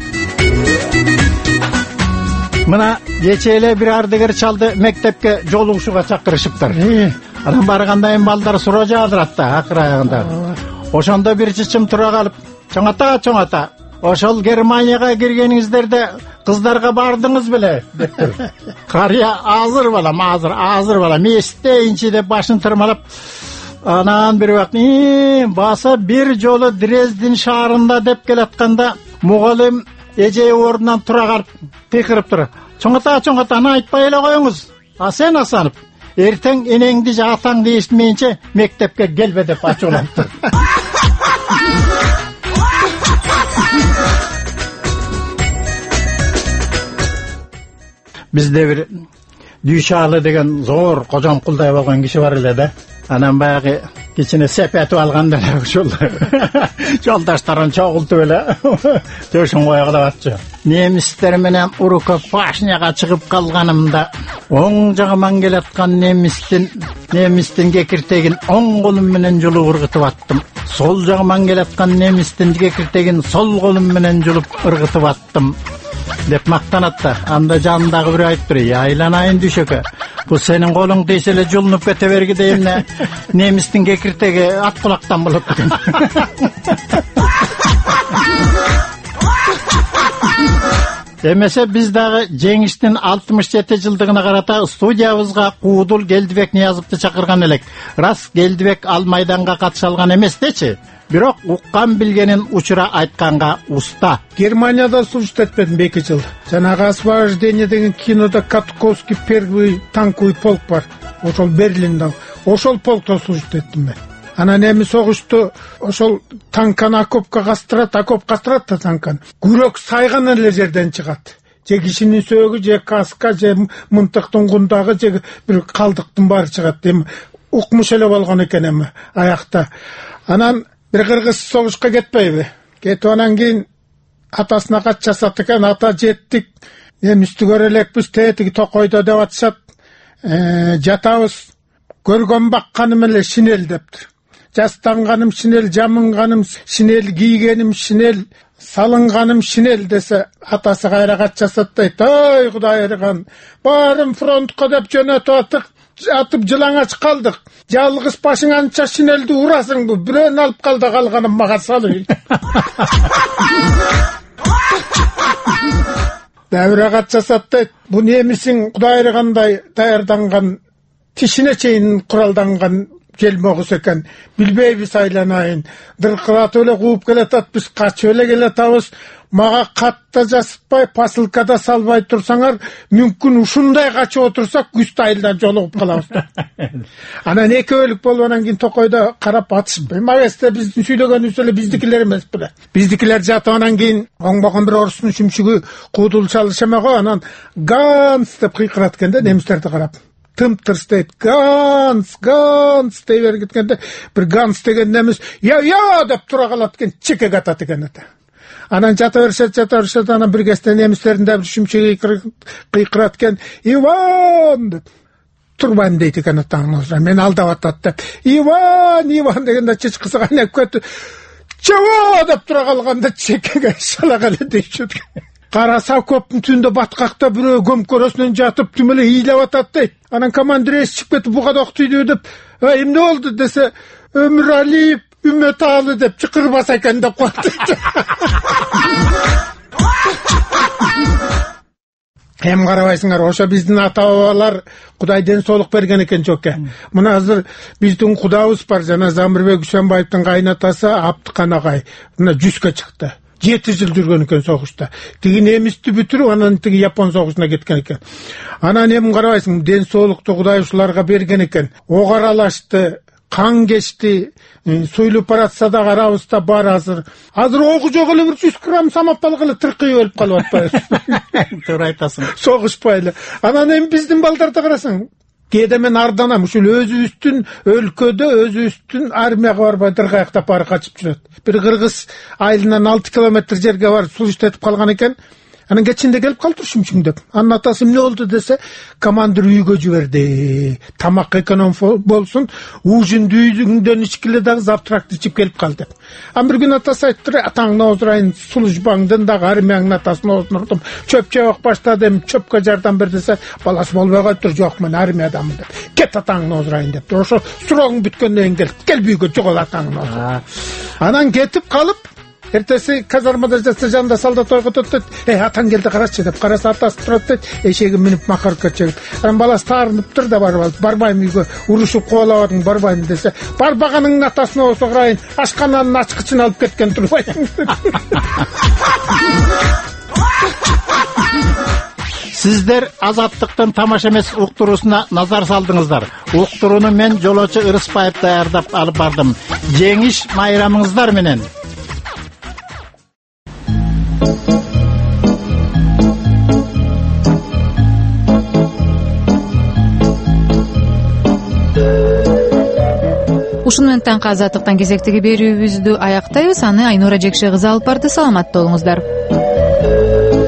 Мына кече эле бир ардыгер чалды мектепке жолугушууга чакырышыптыр. Анан барганда эми балдар суроо жаадырат да акыр аягында. Ошондо бир чычым тура калып, чоң ата, чоң ата, ошол Германияга киргениңиздерде кыздарга бардыңыз беле дептир. Карыя азыр балам, азыр, азыр балам, эстейинчи деп башын тырмалап, анан бир убакыт баса бир жолу Дрезден шаарында деп келатканда мугалим эже ордунан тура калып кыйкырып тур. Чоң ата, чоң ата, аны айтпай эле коюңуз. А сен Асанов, эртең энеңди же атаңды эстмейинче мектепке келбе деп ачууланып. Бизде бир Дүйшалы деген зор кожомкулдай болгон киши бар эле да. Анан баягы кичине сепетип алганда ошол жолдаштарын чогултуп эле төшүн кое калатчы. Немистер менен рукопашняга чыгып калганымда оң жагыман келаткан немистин немистин кекиртегин оң колум менен жулуп ыргытып аттым. Сол жагыман келаткан немистин кекиртегин сол колум менен жулуп ыргытып аттым деп мактанат да. Анда жанындагы бирөө айтыптыр: "Айланайын Дүйшөкө, бул сенин колуң тийсе эле жулунуп кете берги дейм, немистин кекиртеги ат кулактан болот" деген. Эмесе биз дагы жеңиштин алтымыш жети жылдыгына карата студиябызга Куудул Келдибек Ниязовду чакырган элек. Рас, Келдибек ал майданга катыша алган эмес дечи, бирок уккан билгенин учура айтканга уста. Германияда служить этпедим эки жыл. Жанагы "Освобождение" деген кинода Катковский первый танковый полк бар. Ошол Берлинден. Ошол полкто служить эттим мен. Анан эми согушту ошол танканы окопко кастырат, окоп кастырат да танканы. Күрөк сайган эле жерден чыгат. Же кишинин сөөгү, же каска, же мынтыктын кундагы, же бир калдыктын баары чыгат. Эми укмуш эле болгон экен эми аякта. Анан бир кыргыз согушка кетпейби? Кетип анан кийин атасына кат жасат экен. Ата жеттик, эми үстү көрө элекпиз, тетиги Токойдо деп атышат. Жатабыз, көргөн бакканым эле шинел дептир. Жастанганым шинел, жамынганым шинел, кийгеним шинел, салынганым шинел десе, атасы кайра кат жасат дейт. "Ой Кудайырган, баарын фронтко деп жөнөтүп атык, атып жылаңач калдык. Жалгыз башың анча шинелди урасыңбы? Бирөөнү алып кал да калганын мага салый." Дабыра кат жасат дейт. "Бу немисиң Кудайыргандай даярданган, тишине чейин куралданган келмогус экен. Билбейбиз айланайын. Дыркыратып эле кууп келатат, биз качып эле келатабыз. Мага катта жасытпай, посылкада салбай турсаңар, мүмкүн ушундай качып отурсак, күз айылдан жолугуп калабыз." Анан экөөлүк болуп анан кийин Токойдо карап атышып, "Магесте биздин сүйлөгөнүбүз эле биздикилер эмес беле?" Биздикилер жатып анан кийин оңбогон бир орустун шүмшүгү Куудул чалыш эме го, анан "Ганс" деп кыйкырат экен да немистерди карап. Тым-тырс дейт. "Ганс, Ганс" дей бергеткенде бир Ганс деген немис "Я-я" деп тура калат экен, чекеге атат экен ата. Анан жата беришет, жата беришет, анан бир кезде немистердин да бир шүмшүгү кыйкырат экен, "Иван" деп. "Турбан" дейт экен атаңыз. "Мен алдап атат" деп. "Иван, Иван" дегенде чычкысы кайнап кетти. "Чого" деп тура калганда чекеге шала келе дейт. Караса окоптун түндө баткакта бирөө көмкөрөсүнөн жатып түм эле ыйлап атат дейт. Анан командир эсчип кетип бугадок түйдү деп, "Эмне болду" десе, "Өмүралиев Үмөталы" деп чыкырбаса экен деп коет. Эми карабайсыңар, ошо биздин ата бабалар Кудай ден соолук берген экен жоке. Мына азыр биздин кудабыз бар, жана Замирбек Үсөнбаевдин кайнатасы Аптыкан агай. Мына жүзгө чыкты. жети жыл жүргөн экен согушта. Тиги немисти бүтүрүп, анан тиги Япон согушуна кеткен экен. Анан эми карабайсың, ден соолукту Кудай ушуларга берген экен. Ок аралашты, кан кечти, суйлуп баратса да карабызда бар азыр. Азыр огу жок эле бир жүз грамм самап алгыла тыркый өлүп калып атпайбы. Туура айтасың. Согушпай эле. Анан эми биздин балдарды карасаң, кээде мен арданам, ушул өзүбүздүн өлкөдө өзүбүздүн армияга барбай дыргаяктап бары качып жүрөт. Бир кыргыз айылынан алты километр жерге барып суу иштетип калган экен. Анан кечинде келип калды шүмшүңдөп. Анын атасы эмне болду десе, командир үйгө жиберди. Тамак эконом болсун, ужинди үйдөн ичкиле дагы завтракты ичип келип кал деп. Ан бир күн атасы айтты, атаңны озурайын, службаңдын дагы армияңдын атасын озурдум. Чөп чабак баштадым, чөпкө жардам бер десе, баласы болбой калыптыр, жок мен армиядамын деп. Кет атаңны озурайын деп. Ошо сурогуң бүткөндөн кийин кел үйгө жогол атаңны озур. Анан кетип калып, эртеси казармада жатса жанында солдат ойготот дейт. Эй, атаң келди карачы деп. Караса атасы турат дейт. Эшеги минип макарка чыгып. Анан баласы таарынып тур да барып алды. Барбайм үйгө, урушуп кубалабадың, барбайм десе. Барбаганыңдын атасына осогурайын, ашкананын ачкычын алып кеткен турбайсың. Сиздер азаттыктын тамаша эмес уктуруусуна назар салдыңыздар. Уктурууну мен жолоочу Ырыспаев даярдап алып бардым. Жеңиш майрамыңыздар менен. Ушуну менен таңкы азаттыктан кезектеги берүүбүздү аяктайбыз. Аны Айнура Жекше кызы алып барды. Саламатта болуңуздар.